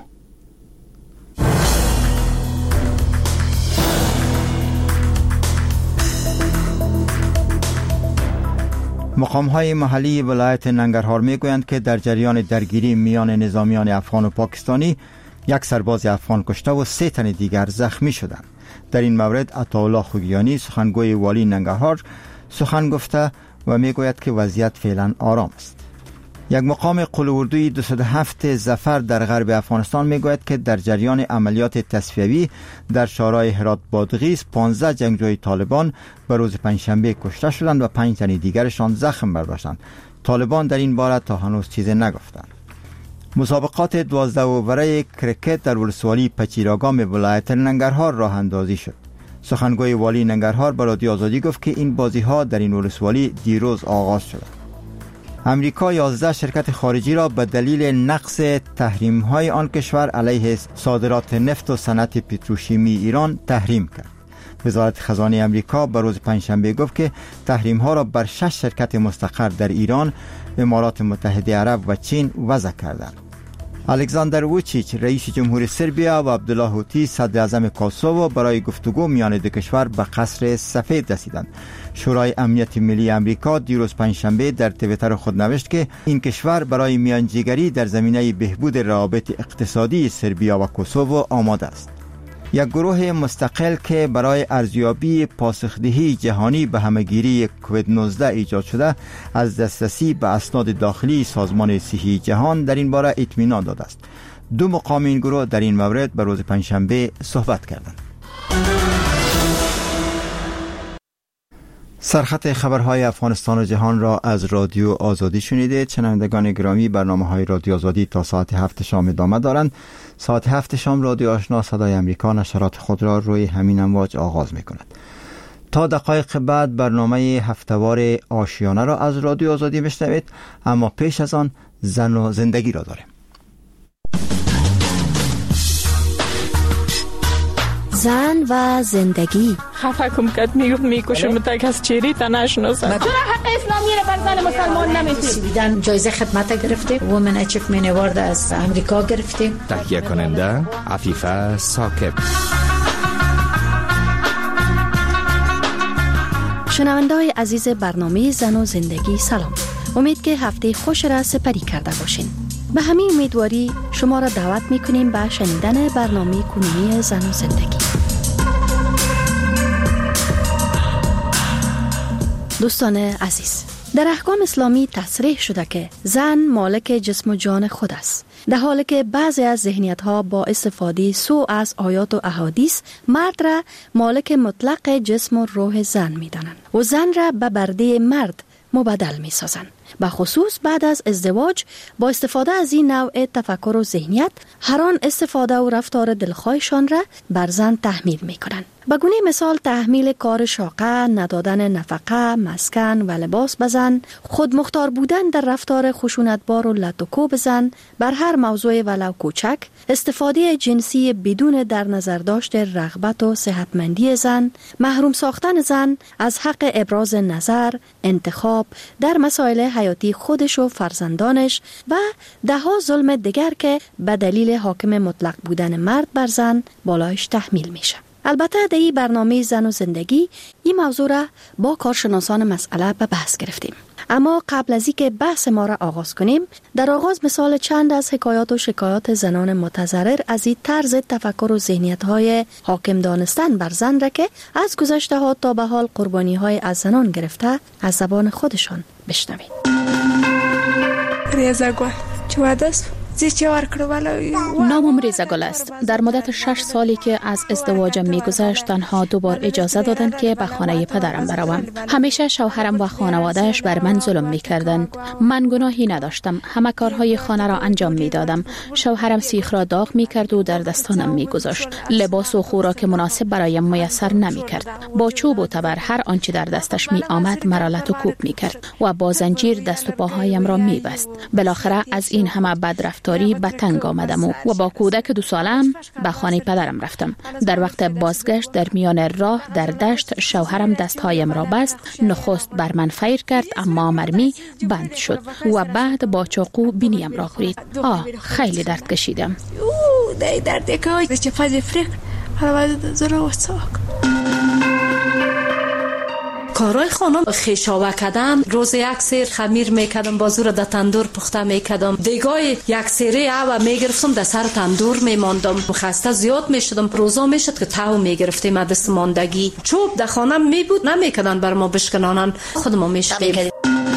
مقام‌های محلی ولایت ننگرهار میگویند که در جریان درگیری میان نظامیان افغان و پاکستانی یک سرباز افغان کشته و سه تن دیگر زخمی شدند. در این مورد عطاالله خوگیانی، سخنگوی والی ننگرهار، سخن گفته و میگوید که وضعیت فعلا آرام است. یک مقام قلواردوی دویست و هفت ظفر در غرب افغانستان میگوید که در جریان عملیات تصفیوی در شورای هرات بادغیس پانزده جنگجوی طالبان به روز پنجشنبه کشته شدند و پنج تن دیگرشان زخم برداشتند. طالبان در این باره تا هنوز چیزی نگفتند. مسابقات دوازده اووره کرکت در ولسوالی پچیراگام ولایت ننگرهار راه اندازی شد. سخنگوی والی ننگرهار به رادیو آزادی گفت که این بازی ها در این ولسوالی دیروز آغاز شد. امریکا یازده شرکت خارجی را به دلیل نقض تحریم های آن کشور علیه صادرات نفت و صنعت پتروشیمی ایران تحریم کرد. وزارت خزانه امریکا به روز پنجشنبه گفت که تحریم ها را بر شش شرکت مستقر در ایران، امارات متحده عرب و چین وضع کردند. الکساندر ووچیچ رئیس جمهور سربیا و عبدالله هوتی صدر اعظم کوسوو برای گفتگو میان دو کشور به قصر سفید رسیدند. شورای امنیت ملی امریکا دیروز پنجشنبه در توییتر خود نوشت که این کشور برای میانجیگری در زمینه بهبود روابط اقتصادی سربیا و کوسوو آماده است. یک گروه مستقل که برای ارزیابی پاسخدهی جهانی به همهگیری کووید نوزده ایجاد شده از دسترسی به اسناد داخلی سازمان صحی جهان در این باره اطمینان داده است. دو مقام این گروه در این مورد به روز پنجشنبه صحبت کردند. سرخط خبرهای افغانستان و جهان را از رادیو آزادی شنیدید. شنوندگان گرامی، برنامه‌های رادیو آزادی تا ساعت هفت شام ادامه دارند. ساعت هفت شام رادیو آشنا صدای امریکا نشرات خود را روی همین امواج آغاز می‌کند. تا دقایق بعد برنامه هفته‌وار آشیانه را از رادیو آزادی میشنوید، اما پیش از آن زن و زندگی را داریم. زن و زندگی. خفه کم کد میگفت میکشم تا کس چیری تا نشناسم. چرا حق اسلامی را بر زن مسلمان نمیدید؟ جایزه خدمت گرفتیم، وومن اچیومنت اوارد از امریکا گرفتیم. تهیه کننده عفیفه ثاقب. شنونده‌های عزیز برنامه زن و زندگی، سلام. امید که هفته خوش را سپری کرده باشین. به همین امیدواری شما را دعوت میکنیم به شنیدن برنامه کنونی زن و زندگی. دوستان عزیز، در احکام اسلامی تصریح شده که زن مالک جسم و جان خود است، در حالی که بعضی از ذهنیت‌ها با استفاده سو از آیات و احادیث مرد را مالک مطلق جسم و روح زن می‌دانند و زن را به برده مرد مبدل می‌سازند. به خصوص بعد از ازدواج با استفاده از این نوع تفکر و ذهنیت، هر آن استفاده و رفتار دلخواهشان را بر زن تحمیل می‌کنند. به گونه مثال تحمیل کار شاقه، ندادن نفقه، مسکن و لباس به زن، خود مختار بودن در رفتار خشونتبار و لطکو به زن بر هر موضوع ولو کوچک، استفاده جنسی بدون در نظر داشت رغبت و صحتمندی زن، محروم ساختن زن از حق ابراز نظر، انتخاب در مسائل حیاتی خودش و فرزندانش و دهها ظلم دیگر که به دلیل حاکم مطلق بودن مرد بر زن بالایش تحمیل میشه. البته در این برنامه زن و زندگی این موضوع را با کارشناسان مسئله به بحث گرفتیم. اما قبل از اینکه بحث ما را آغاز کنیم، در آغاز مثال چند از حکایات و شکایات زنان متضرر از این طرز تفکر و ذهنیت های حاکم دانستن بر زن را که از گذشته ها تا به حال قربانی های از زنان گرفته از زبان خودشان بشنوید. ریزه گل چه است؟ نامم ریزگل است. در مدت شش سالی که از ازدواجم میگذشت تنها دو بار اجازه دادند که به خانه پدرم بروم. همیشه شوهرم و خانوادهش بر من ظلم میکردند. من گناهی نداشتم. همه کارهای خانه را انجام میدادم. شوهرم سیخ را داغ میکرد و در دستانم میگذاشت. لباس و خوراک مناسب برایم میسر نمیکرد. با چوب و تبر هر آنچه در دستش می آمد مرا لط و کوب میکرد و با زنجیر دست و پاهایم را میبست. بالاخره از این همه بدرفتاری به تنگ آمدم و, و با کودک دو سالم به خانه پدرم رفتم. در وقت بازگشت در میان راه در دشت شوهرم دستهایم را بست. نخست بر من فیر کرد اما مرمی بند شد و بعد با چاقو بینیم را برید. آه خیلی درد کشیدم. اوه دای درد که چه فاز فرق حالا زرا و ساک. کارای خانم خیشاوه کردم، روز یک سیر خمیر میکردم، بازو را در تندور پخته میکردم، دیگای یک سیره او میگرفتم در سر تندور میماندم. خسته زیاد میشدم، روزا میشد که تاو میگرفتیم از دست ماندگی. چوب در خانم میبود نمیکردن بر ما بشکنانن، خودمون میشدیم.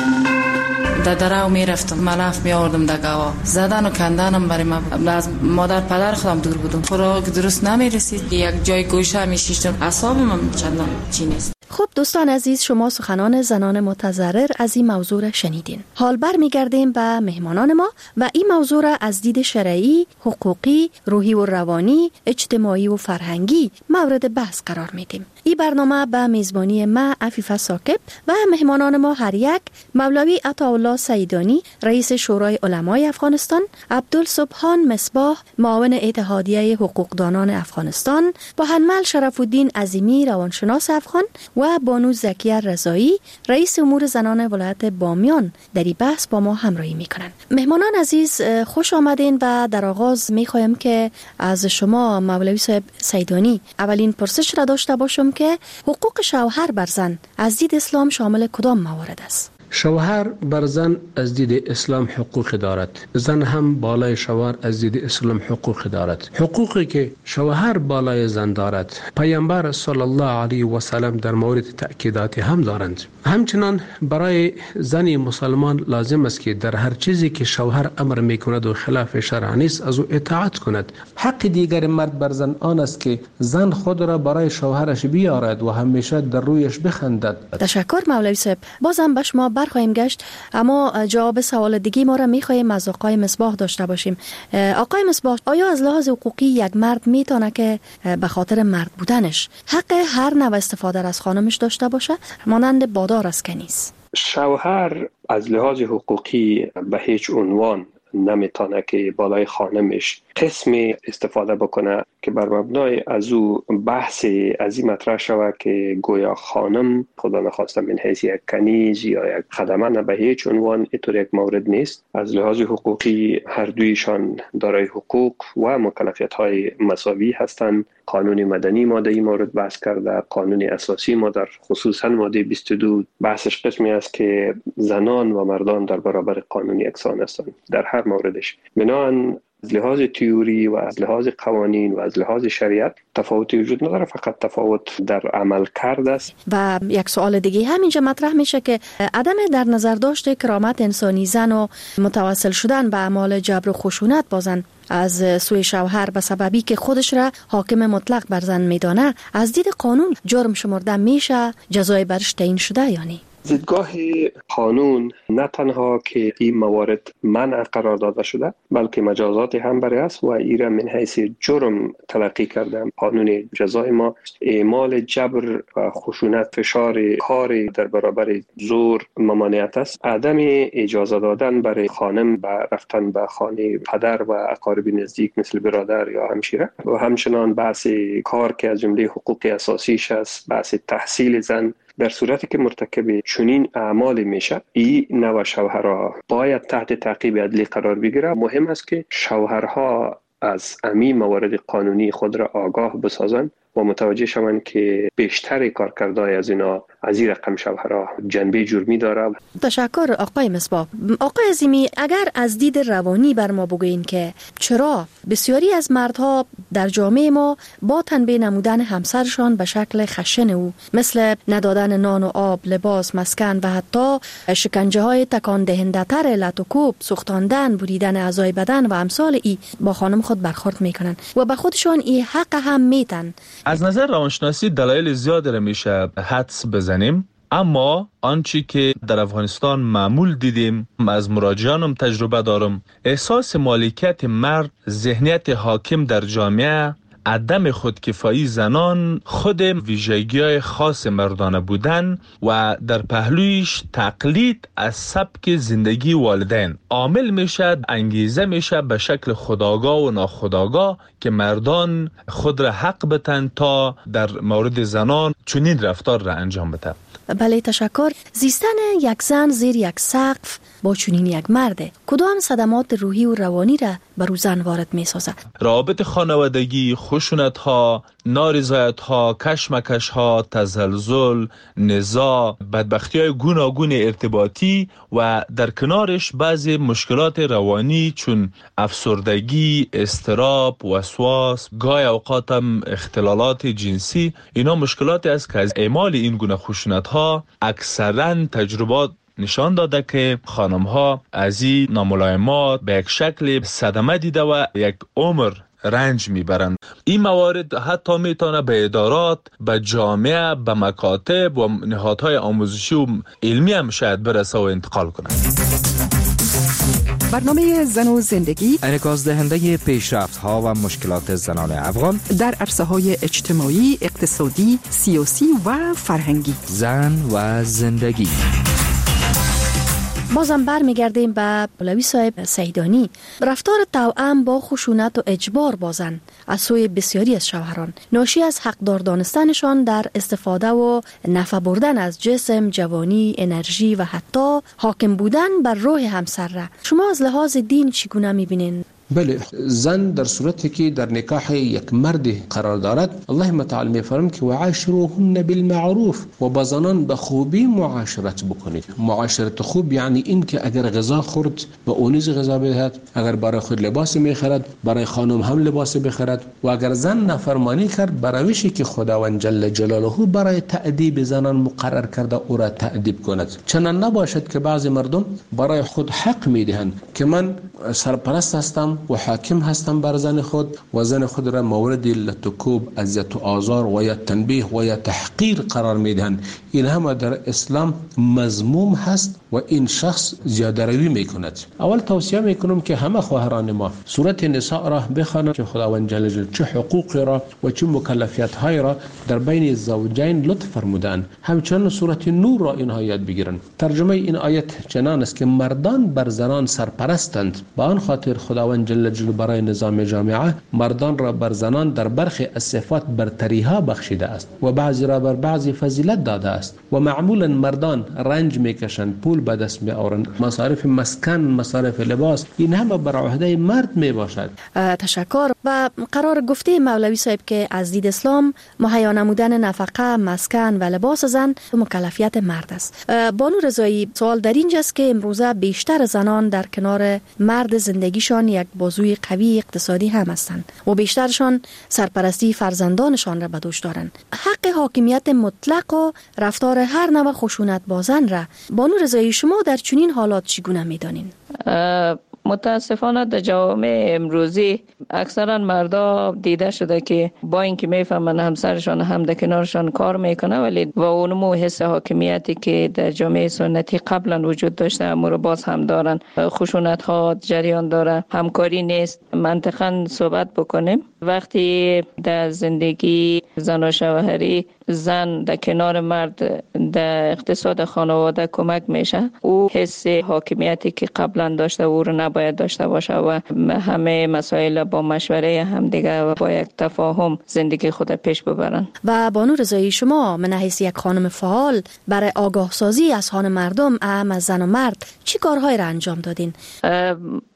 در درو میرفتم، ملف میآوردم در گوا، زدن و کندنم برای ما. از مادر پدر خودم دور بودم، خوراک درست نمیرسید، یک جای گوشه میشیشتم، اعصابم چندان چی نیست. خب دوستان عزیز، شما سخنان زنان متضرر از این موضوع را شنیدین. حال برمیگردیم به مهمانان ما و این موضوع را از دید شرعی، حقوقی، روحی و روانی، اجتماعی و فرهنگی مورد بحث قرار میدیم. این برنامه به میزبانی ما عفیفه ثاقب و مهمانان ما هر یک مولوی عطاالله سیدانی رئیس شورای علمای افغانستان، عبدالسبحان مصباح معاون اتحادیه حقوقدانان افغانستان، بهنمل شرف الدین عظیمی روانشناس افغان و بانو زکیه رضایی رئیس امور زنان ولایت بامیان در این بحث با ما همراهی میکنند. مهمانان عزیز خوش آمدین و در آغاز میخوایم که از شما مولوی صاحب سیدانی اولین پرسش را داشته باشم که حقوق شوهر بر زن از دید اسلام شامل کدام موارد است؟ شوهر بر زن از دید اسلام حقوق دارد، زن هم بالای شوهر از دید اسلام حقوق دارد. حقوقی که شوهر بالای زن دارد پیامبر صلی الله علیه و سلم در مورد تأکیداتی هم دارند. همچنان برای زن مسلمان لازم است که در هر چیزی که شوهر امر میکند و خلاف شرع نیست از او اطاعت کند. حق دیگر مرد بر زن آن است که زن خود را برای شوهرش بیارد و همیشه در رویش بخندد. تشکر مولوی صاحب. بازم به شما برخواهیم گشت، اما جواب سوال دیگه ما را میخواهیم از آقای مصباح داشته باشیم. آقای مصباح، آیا از لحاظ حقوقی یک مرد میتونه که به خاطر مرد بودنش حق هر نوع استفاده از خانمش داشته باشه مانند بادار است که نیست؟ شوهر از لحاظ حقوقی به هیچ عنوان نمیتونه که بالای خانمش قسمی استفاده بکنه که بر مبنای از او بحث از این مطرح شود که گویا خانم خدا نخواسته من حیث یک کنیز یا یک خدمه نه، به هیچ عنوان اینطور یک مورد نیست. از لحاظ حقوقی هر دویشان دارای حقوق و مکلفیت های مساوی هستند. قانون مدنی ماده این مورد بحث کرده، قانون اساسی ما در خصوصا ماده بیست و دو بحثش قسمی است که زنان و مردان در برابر قانون یکسان هستند در هر موردش. بنابراین از لحاظ تئوری و از لحاظ قوانین و از لحاظ شریعت تفاوتی وجود نداره، فقط تفاوت در عمل کرده است. و یک سوال دیگه همینجا مطرح میشه که عدم در نظر داشته کرامت انسانی زن و متوسل شدن به اعمال جبر و خشونت با زن از سوی شوهر به سببی که خودش را حاکم مطلق بر زن میدانه از دید قانون جرم شمرده میشه، جزای برش تعیین شده یا نه؟ دیدگاه قانون نه تنها که این موارد منع قرار داده شده بلکه مجازات هم برای است و ایره من حیث جرم تلقی کردن. قانون جزای ما اعمال جبر و خشونت، فشار کار در برابر زور ممانعت است. عدم اجازه دادن برای خانم به رفتن به خانه پدر و اقارب نزدیک مثل برادر یا همشیره و همچنان بحث کار که از جمله حقوق اساسیش است، بحث تحصیل زن در صورتی که مرتکب چنین اعمال میشه این نوع شوهرها باید تحت تعقیب عدلی قرار بگیره. مهم است که شوهرها از امی موارد قانونی خود را آگاه بسازند و متوجه شوند که بیشتر کارکردهای از اینا از این رقم شوهرها جنبه جرمی داره. تشکر آقای مصباح. آقای عظیمی، اگر از دید روانی بر ما بگوین که چرا بسیاری از مردها در جامعه ما با تنبیه نمودن همسرشان به شکل خشن او مثل ندادن نان و آب، لباس، مسکن و حتی شکنجه های تکان دهنده تر، لط و کوب، سوختاندن، بریدن اعضای بدن و امثال ای با خانم خود برخورد میکنن و به خودشان این حق هم میتن؟ از نظر روانشناسی دلایل زیادی را میشه حدس بزنیم، اما آنچه که در افغانستان معمول دیدیم، از مراجعانم تجربه دارم، احساس مالکیت مرد، ذهنیت حاکم در جامعه، عدم خودکفایی زنان، خود ویژگی‌های خاص مردانه بودن و در پهلویش تقلید از سبک زندگی والدین عامل میشه، انگیزه میشه به شکل خودآگاه و ناخودآگاه که مردان خود را حق بتن تا در مورد زنان چنین رفتار را انجام بده. بله، تشکر. زیستن یک زن زیر یک سقف با چنین یک مرده کدام صدمات روحی و روانی را بر زن وارد می سازد؟ روابط خانوادگی، خشونت ها، نارضایت ها، کشمکش ها، تزلزل، نزاع، بدبختی های گوناگون ارتباطی و در کنارش بعضی مشکلات روانی چون افسردگی، اضطراب، وسواس، گاهی اوقات هم اختلالات جنسی، اینا مشکلاتی است که از اعمال این گونه خشونت ها اکثرا تجربات نشان داده که خانم ها از این ناملایمات به یک شکل صدمه دیده و یک عمر رنج میبرند. این موارد حتی میتونه به ادارات، به جامعه، به مکاتب و نهادهای آموزشی و علمی هم شاید برسه و انتقال کنه. برنامه زن و زندگی انعکاس دهنده پیشرفت ها و مشکلات زنان افغان در عرصه های اجتماعی، اقتصادی، سیاسی و فرهنگی. زن و زندگی. بازم بر میگردیم به مولوی صاحب سیدانی. رفتار توأم با خشونت و اجبار با زن از سوی بسیاری از شوهران ناشی از حقدار دانستنشان در استفاده و نفع بردن از جسم، جوانی، انرژی و حتی حاکم بودن بر روح همسر را شما از لحاظ دین چگونه میبینین؟ بله، زن در صورتی که در نکاح یک مرد قرار دارد، الله متعال میفرماید که وعاشروهن بالمعروف، و با زنان به خوبی معاشرت بکنید. معاشرت خوب یعنی این که اگر غذا خورد به اونیز غذا بدهد، اگر برای خود لباس میخرد برای خانم هم لباس بخرد، و اگر زن نافرمانی کرد بر روشی که خداوند جل جلاله برای تأدیب زنان مقرر کرده او را تأدیب کند. چنان نباشد که بعضی مردم برای خود حق میدهند که من سرپرست هستم و حاکم هستم بر زن خود و زن خود را مورد لطکوب، اذیت و آزار و یا تنبیه و یا تحقیر قرار میدهند. این هم در اسلام مذموم هست و این شخص زیاده روی میکند. اول توصیه میکنم که همه خواهران ما سورت نساء را بخوانند که خداوند جل جلاله چه حقوق را و چه مکلفیت های را در بین زوجین لطف فرمودند. همچنین سورت نور را اینها یاد بگیرند. ترجمه این آیت چنان است که مردان بر زنان سرپرستند، با آن خاطر خداوند جل جلاله برای نظام جامعه مردان را بر زنان در برخی از صفات برتری ها بخشیده است و بعضی را بر بعضی فضیلت داده است و معمولا مردان رنج میکشند، پول به دست میآورند، مصارف مسکن، مصارف لباس، این همه بر عهده مرد می باشد. تشکر. و قرار گفته مولوی صاحب که از دید اسلام مهیا نمودن نفقه، مسکن و لباس زن مکلفیت مرد است. بانو رضایی، سوال در اینجاست که امروزه بیشتر زنان در کنار مرد زندگیشان یک بازوی قوی اقتصادی هم هستند و بیشترشان سرپرستی فرزندانشان را به دوش دارند. حق حاکمیت مطلق و رفتار هر نوع خشونت با زن را بانو رضایی شما در چنین حالات چگونه می‌دانین؟ متاسفانه در جوامع امروزی اکثرا مردا دیده شده که با اینکه میفهمن همسرشان هم در کنارشان کار میکنه ولی و اونمو حس حاکمیتی که در جامعه سنتی قبلا وجود داشته امو رو باز هم دارن. خشونت ها جریان داره، همکاری نیست. منطقاً صحبت بکنیم، وقتی در زندگی زن و شوهری زن در کنار مرد در اقتصاد خانواده کمک میشه، او حس حاکمیتی که قبلا داشته او رو نباید داشته باشه و همه مسائل با مشوره هم دیگه و با یک تفاهم زندگی خود پیش ببرن. و بانو رضایی شما من حیث یک خانم فعال برای آگاه سازی از حال مردم، اهم از زن و مرد، چی کارهایی را انجام دادین؟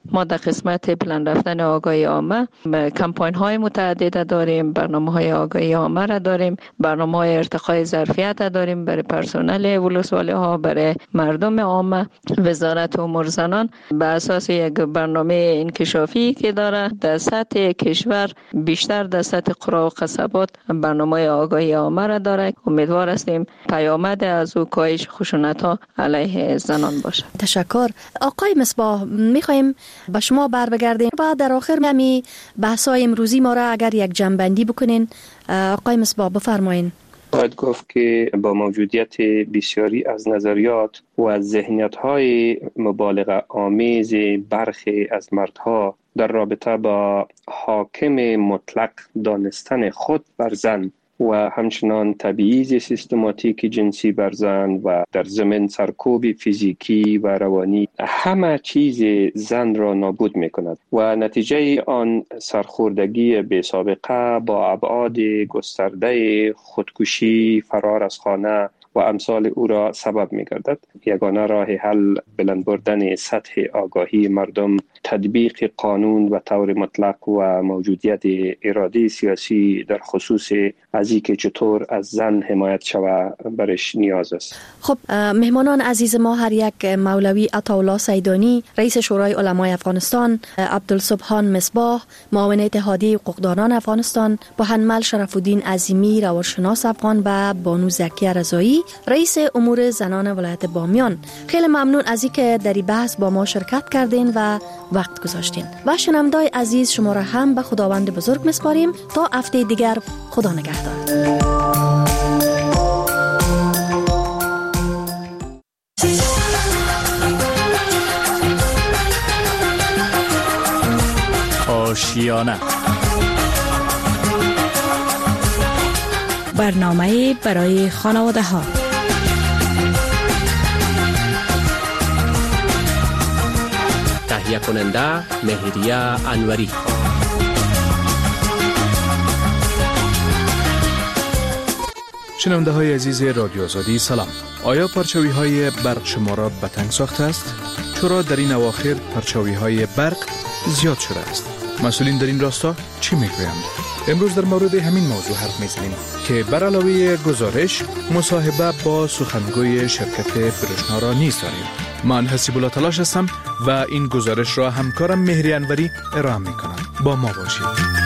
ما در قسمت پلان رفتن آگاهی عامه کمپاین های متعدد داریم، برنامه های آگاهی عامه را داریم، برنامه های ارتقای ظرفیت داریم برای پرسنل ولسوالی ها، برای مردم عامه. وزارت امور زنان به اساس یک برنامه انکشافی که داره در سطح کشور بیشتر در سطح قرا و قصبات برنامه آگاهی عامه را داره. امیدوار هستیم پیامد از او کاهش خشونت ها علیه زنان باشه. تشکر. آقای مصباح، میخوایم به شما بر بگردیم و در آخر می بحث‌های امروزی ما را اگر یک جنبندی بکنین. آقای مصباح بفرمایین. باید گفت که با موجودیت بسیاری از نظریات و از ذهنیت‌های مبالغه آمیز برخی از مردها در رابطه با حاکم مطلق دانستن خود بر زن و همچنان تبعیض سیستماتیک جنسی بر زن و در ضمن سرکوب فیزیکی و روانی همه چیز زن را نابود می کند و نتیجه آن سرخوردگی بی سابقه با ابعاد گسترده خودکشی، فرار از خانه و امثال او را سبب می گردد. یگانه راه حل بلند بردن سطح آگاهی مردم، تطبیق قانون و طور مطلق و موجودیت اراده سیاسی در خصوص از اینکه چطور از زن حمایت شود برش نیاز است. خب مهمانان عزیز ما هر یک مولوی عطاالله سیدانی، رئیس شورای علمای افغانستان، عبدالسبحان مصباح، معاون اتحادیه حقوقدانان افغانستان، بوهنمل شرف الدین عظیمی، روانشناس افغان و بانو زکیه رضایی، رئیس امور زنان ولایت بامیان، خیلی ممنون از اینکه در این بحث با ما شرکت کردین و وقت گذاشتین. و شنوندگان عزیز، شما را هم به خداوند بزرگ میسپاریم تا هفته دیگر. خدا نگهدار. آشیانه برنامه برای خانواده ها. تهیه کننده مهریه انوری. شنونده های عزیز رادیو آزادی سلام. آیا پرچاوی های برق شما را به تنگ ساخته است؟ چرا در این اواخر پرچاوی های برق زیاد شده است؟ مسئولین در این راستا چی میگویند؟ امروز در مورد همین موضوع حرف میزنیم که بر علاوه گزارش مصاحبه با سخنگوی شرکت برشنا را نیز داریم. من حسیب الله تلاش هستم و این گزارش را همکارم مهری انوری ارائه میکنم. با ما باشید.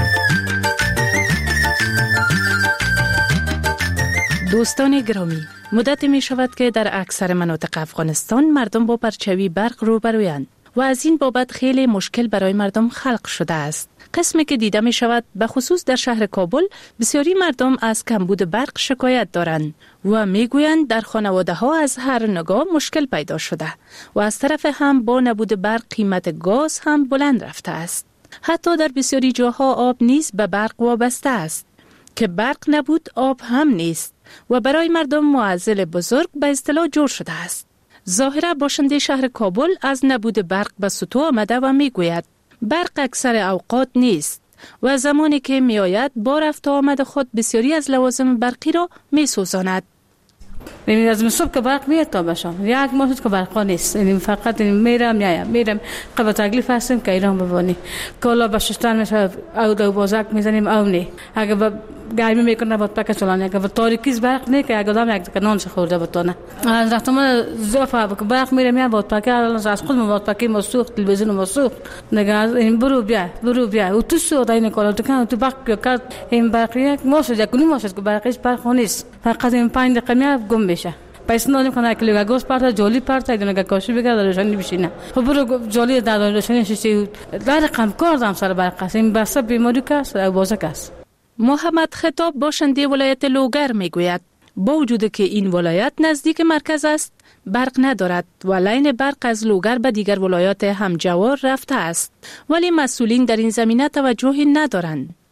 دوستان گرامی، مدت می شود که در اکثر مناطق افغانستان مردم با پرچاوی برق روبرویند و از این بابت خیلی مشکل برای مردم خلق شده است. قسمی که دیده می شود به خصوص در شهر کابل بسیاری مردم از کمبود برق شکایت دارند و می گویند در خانواده ها از هر نگاه مشکل پیدا شده و از طرف هم با نبود برق قیمت گاز هم بلند رفته است. حتی در بسیاری جاها آب نیز به برق وابسته است که برق نبود آب هم نیست و برای مردم معضل بزرگ به اصطلاح جور شده است. ظاهرا باشنده شهر کابل از نبود برق به سطوح آمده و می گوید برق اکثر اوقات نیست و زمانی که می آید با رفت و آمد خود بسیاری از لوازم برقی را می سوزاند. یعنی از صبح که برق میاد تا باشم یک ماه که برق نیست، یعنی فقط میرم میایم میرم قبل تکلیف هستیم که ایران ببانی کالا به شستن میشه او دو بازک میزنیم او نه اگه گرمی میکنه با پک چلانه اگه با تاریکیز برق نه که اگه دام یک کنان خورده بتونه از رفتم زفا برق میره میاد با پک از خود ما با پک ما سوخت تلویزیون ما سوخت نگاه این برو بیا برو بیا او تو سو داین کالا تو کن تو برق کرد این برقی ماشه جکنی ماشه که برقش برق نیست فقط این پنج دقیقه میاد گم بشه پس نه نمیکنه که لگا گوش پارت جولی پارت اینا که کاشی بگه روشنی بشینه خب برو جولی در روشنی شیشه در رقم کردم سر برق این بس بیماری کس او بازک است. محمد خطاب باشنده ولایت لوگر میگوید با وجود که این ولایت نزدیک مرکز است برق ندارد و لاین برق از لوگر به دیگر ولایات همجوار رفته است ولی مسئولین در این زمینه توجهی ندارند.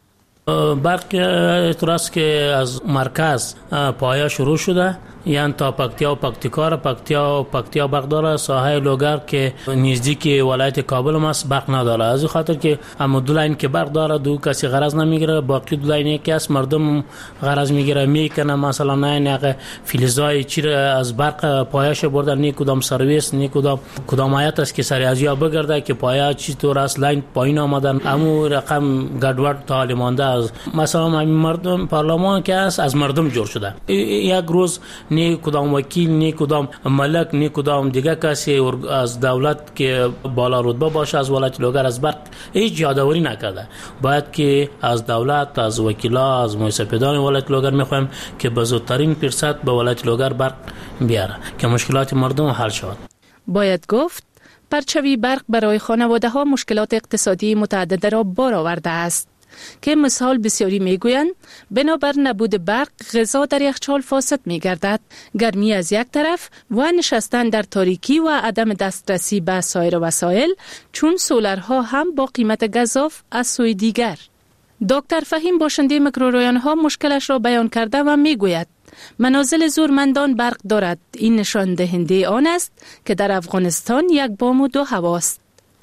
برق اعتراض که از مرکز پایه شروع شده، یعنی تا پکتیا و پکتیکا، پکتیا و پکتیا برق داره. ساحه لوگر که نزدیک ولایت کابل هم است برق نداره، از این خاطر که اما دو لاین که برق داره دو کسی غرض نمیگیره، باقی دو لاینی که است مردم غرض میگیره میکنه. مثلا نه نه فلزای چی از برق پایش بردن، نی کدام سرویس نی کدام کدام آیت است که سری از یا بگرده که پایه چی طور است، لاین پایین آمدن، امو رقم گډوډ تا مانده. از مثلا مردم پارلمان که است از مردم جور شده، یک روز نی کدام وکیل نی کدام ملک نی کدام دیگه کسی از دولت که بالا رتبه باشه از ولایت لوگر از برق هیچ یادآوری نکرده. باید که از دولت، از وکیلا، از موسسه‌دان ولایت لوگر میخوایم که به زودترین فرصت به ولایت لوگر برق بیاره که مشکلات مردم حل شود. باید گفت پرچوی برق برای خانواده ها مشکلات اقتصادی متعدد را بار آورده است که مثال بسیاری میگویند بنابر نبود برق غذا در یخچال فاسد میگردد، گرمی از یک طرف و نشستن در تاریکی و عدم دسترسی به سایر وسایل چون سولرها هم با قیمت گزاف از سوی دیگر. دکتر فهیم باشنده میکروریان ها مشکلش را بیان کرده و میگوید منازل زورمندان برق دارد. این نشان دهنده آن است که در افغانستان یک بام و دو هواست.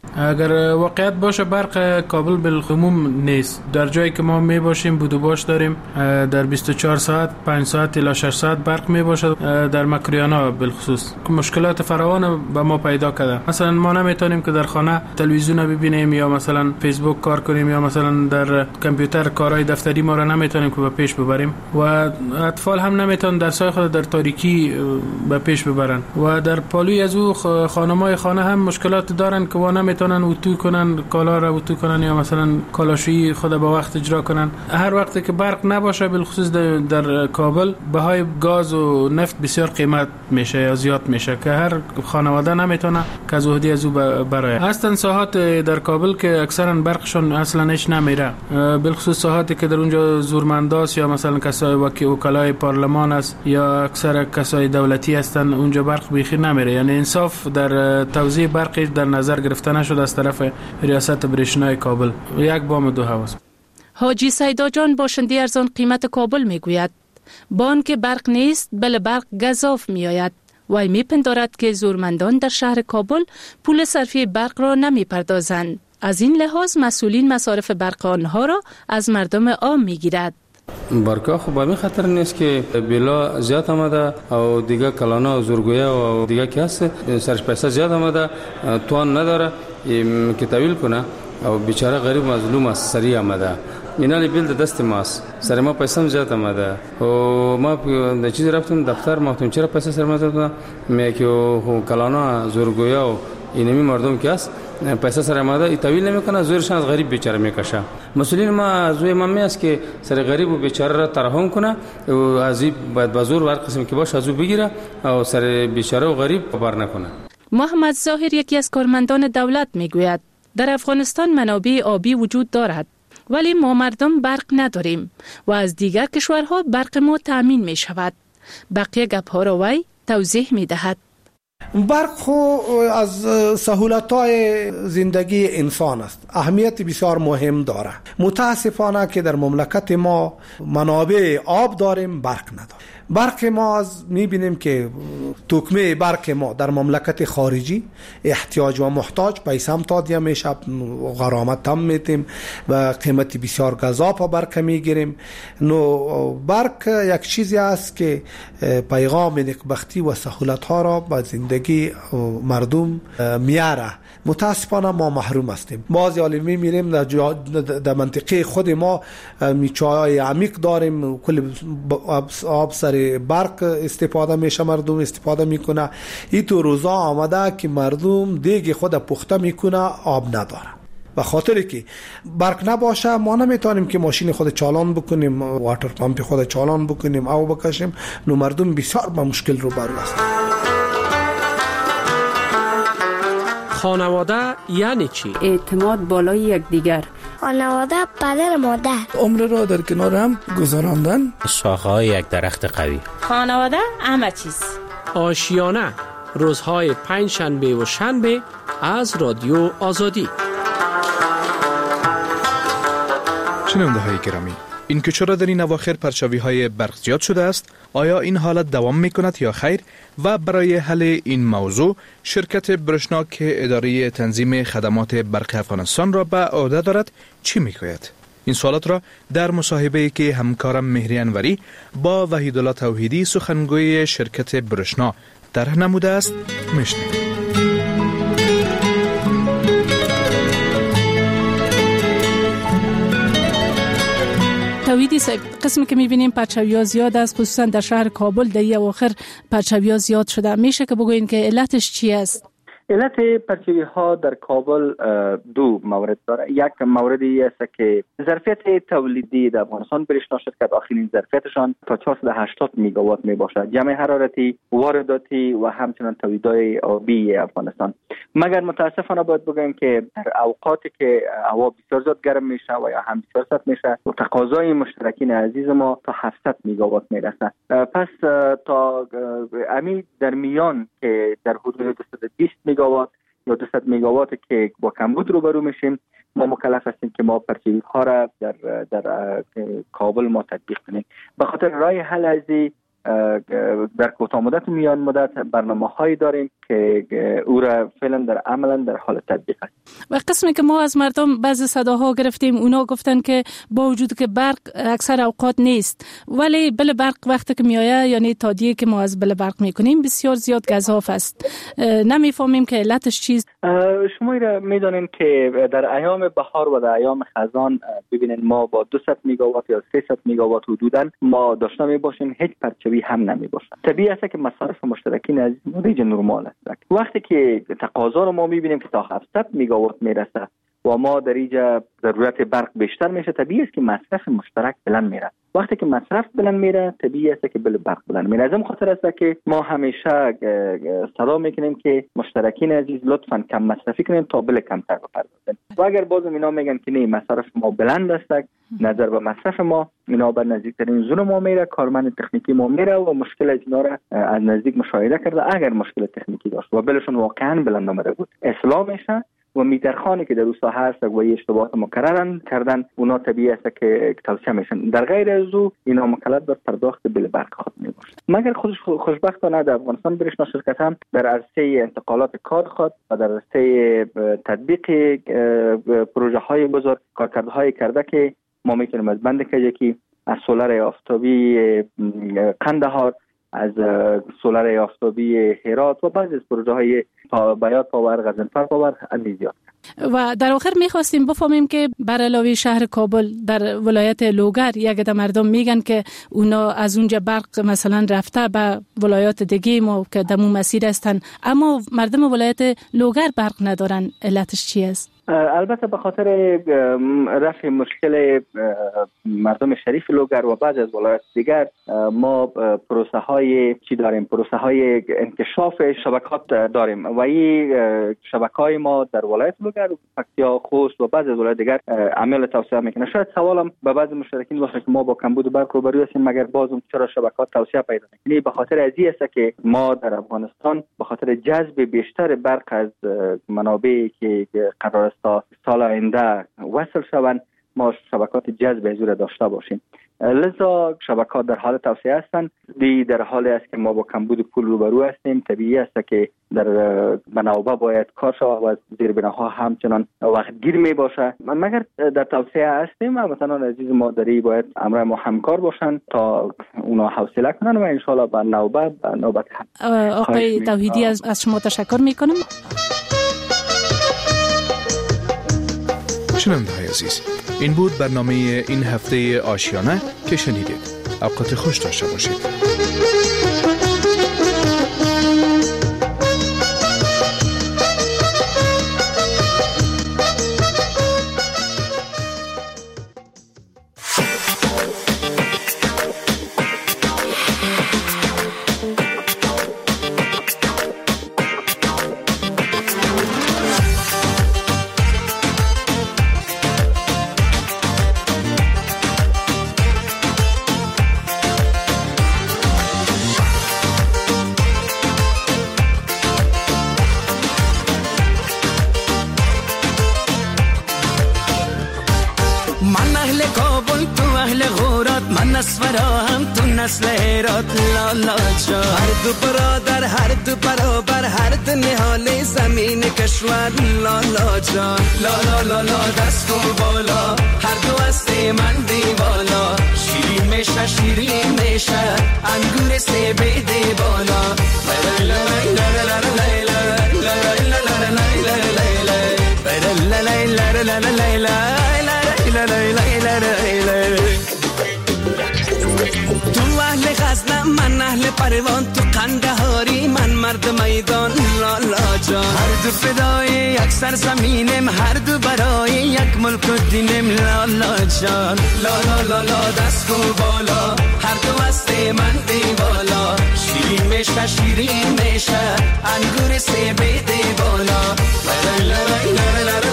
اگر واقعیت باشه برق کابل بالعموم نیست. در جایی که ما می باشیم بود و باش داریم در بیست و چهار ساعت پنج ساعت الی شش ساعت برق می باشه. در مکریانا بالخصوص مشکلات فراوان به ما پیدا کرده. مثلا ما نمیتونیم که در خانه تلویزیون ببینیم یا مثلا فیسبوک کار کنیم یا مثلا در کامپیوتر کارهای دفتری ما را نمیتونیم که به پیش ببریم و اطفال هم نمیتونن درسای خود در تاریکی به پیش ببرن و در پالوی از او خانمای خانه هم مشکلات دارن که و میتونن اتو کنن کالا را اتو کنن یا مثلا کالاشویی خود به وقت اجرا کنن. هر وقتی که برق نباشه بالخصوص در, در کابل بهای گاز و نفت بسیار قیمت میشه یا زیاد میشه که هر خانواده نمیتونه که از عهده از او برای. هستن ساحات در کابل که اکثرا برقشون اصلا هیچ نمیره، بالخصوص ساحاتی که در اونجا زورمنداست یا مثلا کسای وکلای پارلمان است یا اکثر کسای دولتی هستن اونجا برق بیخی نمیره. یعنی انصاف در توزیع برق در نظر گرفته شد از طرف ریاست برشنای کابل. یک بام دو هواست. حاجی سیدا جان باشنده ارزان قیمت کابل میگوید بان که برق نیست بل برق گزاف میآید. وی میپندارد که زورمندان در شهر کابل پول صرفی برق را نمیپردازند. از این لحاظ مسئولین مصارف برق آنها را از مردم عام میگیرد. برقا خب به خاطر نیست که بلا زیاد آمده او دیگه کلانا و زورگویا و دیگه که هست سرش پیسه زیاد آمده توان نداره که تحویل کنه او بیچاره غریب مظلوم است سریع آمده. اینا لیبل دست ماست سر ما پیسه زیاد آمده و ما در چیزی رفتم دفتر ما گفتم چرا پیسه سر ما زیاد میگه که کلانا زورگویا و اینمی مردم که است پیسه سر آمده ای تحویل نمیکنه زورشان از غریب بیچاره میکشه. مسئولین ما از روی ما میاست که سر غریب و بیچاره را ترحم کنه و از این باید بازور هر قسم که باشه از او بگیره و سر بیچاره و غریب بر نکنه. محمد ظاهر یکی از کارمندان دولت میگوید در افغانستان منابع آبی وجود دارد ولی ما مردم برق نداریم و از دیگر کشورها برق ما تامین می شود. بقیه گپ ها را وی توضیح می دهد. برق خو از سهولت‌های زندگی انسان است، اهمیت بسیار مهم داره. متاسفانه که در مملکت ما منابع آب داریم برق نداریم. برق ما از میبینیم که توکمه برق ما در مملکت خارجی احتیاج و محتاج پیسه هم تادیه میشه، غرامت هم میتیم و قیمتی بسیار گزاف برق میگیریم. نو برق یک چیزی است که پیغام نکبختی و سهولت ها را به زندگی مردم میاره. متاسفانه ما محروم هستیم. بعضی عالمی میریم در, جا... در منطقه خود ما میچای عمیق داریم، کل آب سر برق استفاده میشه، مردم استفاده میکنه. این تو روزا آمده که مردم دیگه خود پخته میکنه آب نداره. و خاطری که برق نباشه ما نمیتونیم که ماشین خود چالان بکنیم، واتر پمپ خود چالان بکنیم او بکشیم. نو مردم بسیار با مشکل رو برو است. خانواده یعنی چی؟ اعتماد بالای یکدیگر. خانواده پدر مادر. عمر را در کنار هم گذراندن. شاخه‌های یک درخت قوی. خانواده همه چیز. آشیانه روزهای پنج شنبه و شنبه از رادیو آزادی. شنونده های گرامی، این که چرا در این اواخر پرچاوی های برق زیاد شده است، آیا این حالت دوام می کند یا خیر؟ و برای حل این موضوع شرکت برشنا که اداره تنظیم خدمات برق افغانستان را به عهده دارد چی می گوید؟ این سوالات را در مصاحبه‌ای که همکارم مهری انوری با وحیدالله توحیدی سخنگوی شرکت برشنا طرح نموده است میشنوید. توحیدی صاحب، قسمی که می‌بینیم پرچاوی‌ها زیاد است، خصوصا در شهر کابل در این اواخر پرچاوی‌ها زیاد شده. میشه که بگوین که علتش چی است؟ علت پرچاوی ها در کابل دو مورد داره. یک موردی است که ظرفیت تولیدی در افغانستان برشنا شرکت آخرین ظرفیتشان تا چهارصد و هشتاد میگاوات می باشد، جمع حرارتی، وارداتی و همچنین تولیدهای آبی افغانستان. مگر متاسفانه باید بگم که در اوقاتی که هوا بسیار زیاد گرم میشه و یا هم بسیار سرد میشه، تقاضای مشترکین عزیز ما تا هفتصد میگاوات میرسه. پس تا امی در میان که در حدود دویست و بیست میگاوات یا دویست میگاوات که با کمبود روبرو میشیم، ما مکلف هستیم که ما پرچاوی ها را در در کابل ما تطبیق کنیم. به خاطر راه حل ازی در کوتاه مدت و میان مدت برنامه هایی داریم که او را فعلا در عملا در حال تطبیق است. و قسمی که ما از مردم بعضی صداها گرفتیم، اونا گفتن که با وجود که برق اکثر اوقات نیست، ولی بل برق وقتی که میآید، یعنی تادیه که ما از بل برق میکنیم بسیار زیاد گزاف است. نمیفهمیم که علتش چیست. شما را میدانیم که در ایام بهار و در ایام خزان ببینید ما با دویست میگاوات یا سیصد میگاوات حدوداً ما داشته می باشیم، هیچ پرچاوی هم نمی باشد. طبیعی است که مصارف مشترکین عزیز ریج نرمال است. وقتی که تقاضا رو ما میبینیم که تا هفتصد میگاوات میرسه و ما در اینجا ضرورت برق بیشتر میشه، طبیعی است که مصرف مشترک بلند میره. وقتی که مصرف بلند میره، طبیعی است که بل برق بلند میره. از این خاطر است که ما همیشه صدا میکنیم که مشترکین عزیز لطفاً کم مصرفی کنین تا بل کمتر بپردازن. و اگر بازم اینا میگن که نه مصرف ما بلند است، نظر به مصرف ما اینا به نزدیکترین زون ما میره، کارمند تکنیکی ما میره و مشکل از اینا را از نزدیک مشاهده کرده. اگر مشکل تکنیکی داشت و بلشون واقعا بلند آمده بود، اصلاح میشه و میترخانی که در اون ساحه هست و اشتباهات مکررن کردن، اونا طبیعی است که توصیه میشن. در غیر از او اینا مکلف به پرداخت بل برق خود میباشند. مگر خودش خوشبختانه در افغانستان برشنا شرکت هم در عرصه انتقالات کار خود و در عرصه تطبیق پروژه های بزرگ کارکردهای کرده که ما میتونیم از بند کجکی، از سولار آفتابی قندهار، از سولار آفتابی هرات و بعضی از پروژه های بیات پاور، غزنفر پاور زیاد. و در آخر میخواستیم بفهمیم که بر علاوه شهر کابل در ولایت لوگر یک عده مردم میگن که اونا از اونجا برق مثلا رفته به ولایات دیگه ما که دمو مسیر هستن، اما مردم ولایت لوگر برق ندارن. علتش چی است؟ البته به خاطر رفع مشکل مردم شریف لوگر و بعض از ولایات دیگر ما پروسه های چی داریم پروسه های انکشاف شبکات داریم و این شبکه های ما در ولایت لوگر، پکتیا، خوست و بعض از ولایات دیگر عمل توسعه میکنه. شاید سوالم به بعض مشترکین باشه که ما با کمبود برق روبرو هستیم، مگر بازم چرا شبکات توسعه پیدا نمیکنه؟ به خاطر از این است که ما در افغانستان به خاطر جذب بیشتر برق از منابعی که قرار تا سال آینده وصل شوند، ما شبکات جذب حضور داشته باشیم. لذا شبکات در حال توسعه هستند. دی در حالی است که ما با کمبود پول روبرو هستیم. طبیعی است که در بناوبه باید کار شود و زیر بناها همچنان وقت گیر می باشه. مگر در توسعه هستیم و مثلا عزیز ما داری باید امر ما همکار باشند تا اونا حوصله کنن و انشالله به نوبت به نوبت آقای توحیدی از, از شما تشکر میکنم. شنونده های عزیز، این بود برنامه این هفته آشیانه که شنیدید. اوقات خوش داشته باشید. کابل تو اهل غورات من نسورا هم تو نسل هرات لالا جان هر دو برادر هر دو برابر هر دو نهال زمین کشور لالا جان لالا لالا دست و بالا هر دو هسته من دیوالا شیرین میشه شیرین میشه انگور سه بیده بالا لا لا لا لا لا تو اهل غزنم من اهل پروان تو قندهاری من مرد میدان لالا جان هر دو فدای یک سرزمینم هر دو برای یک ملک و دینم لالا جان لالا لالا دست و بالا هر دو هسته من دیوالا شیرین میشه شیرین میشه انگور سه بیده بالا لا لا لا لا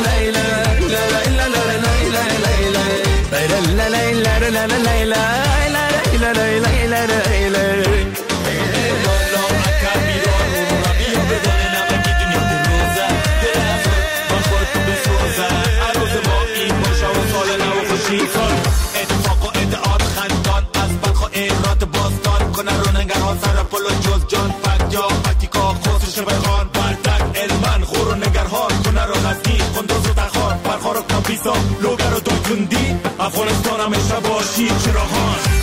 اتفاق و ادعاد خندان از بلخ و ایرات باستان کنه رو نگران سر پلو جز جان فک یا فکیکا خسرش بخان بردک علمان خور و نگرهان کنه رو نزدی خندوز و تخان برخار و کمپیسا لوگر و دوی کندی افغانستان همیشه باشی چراهان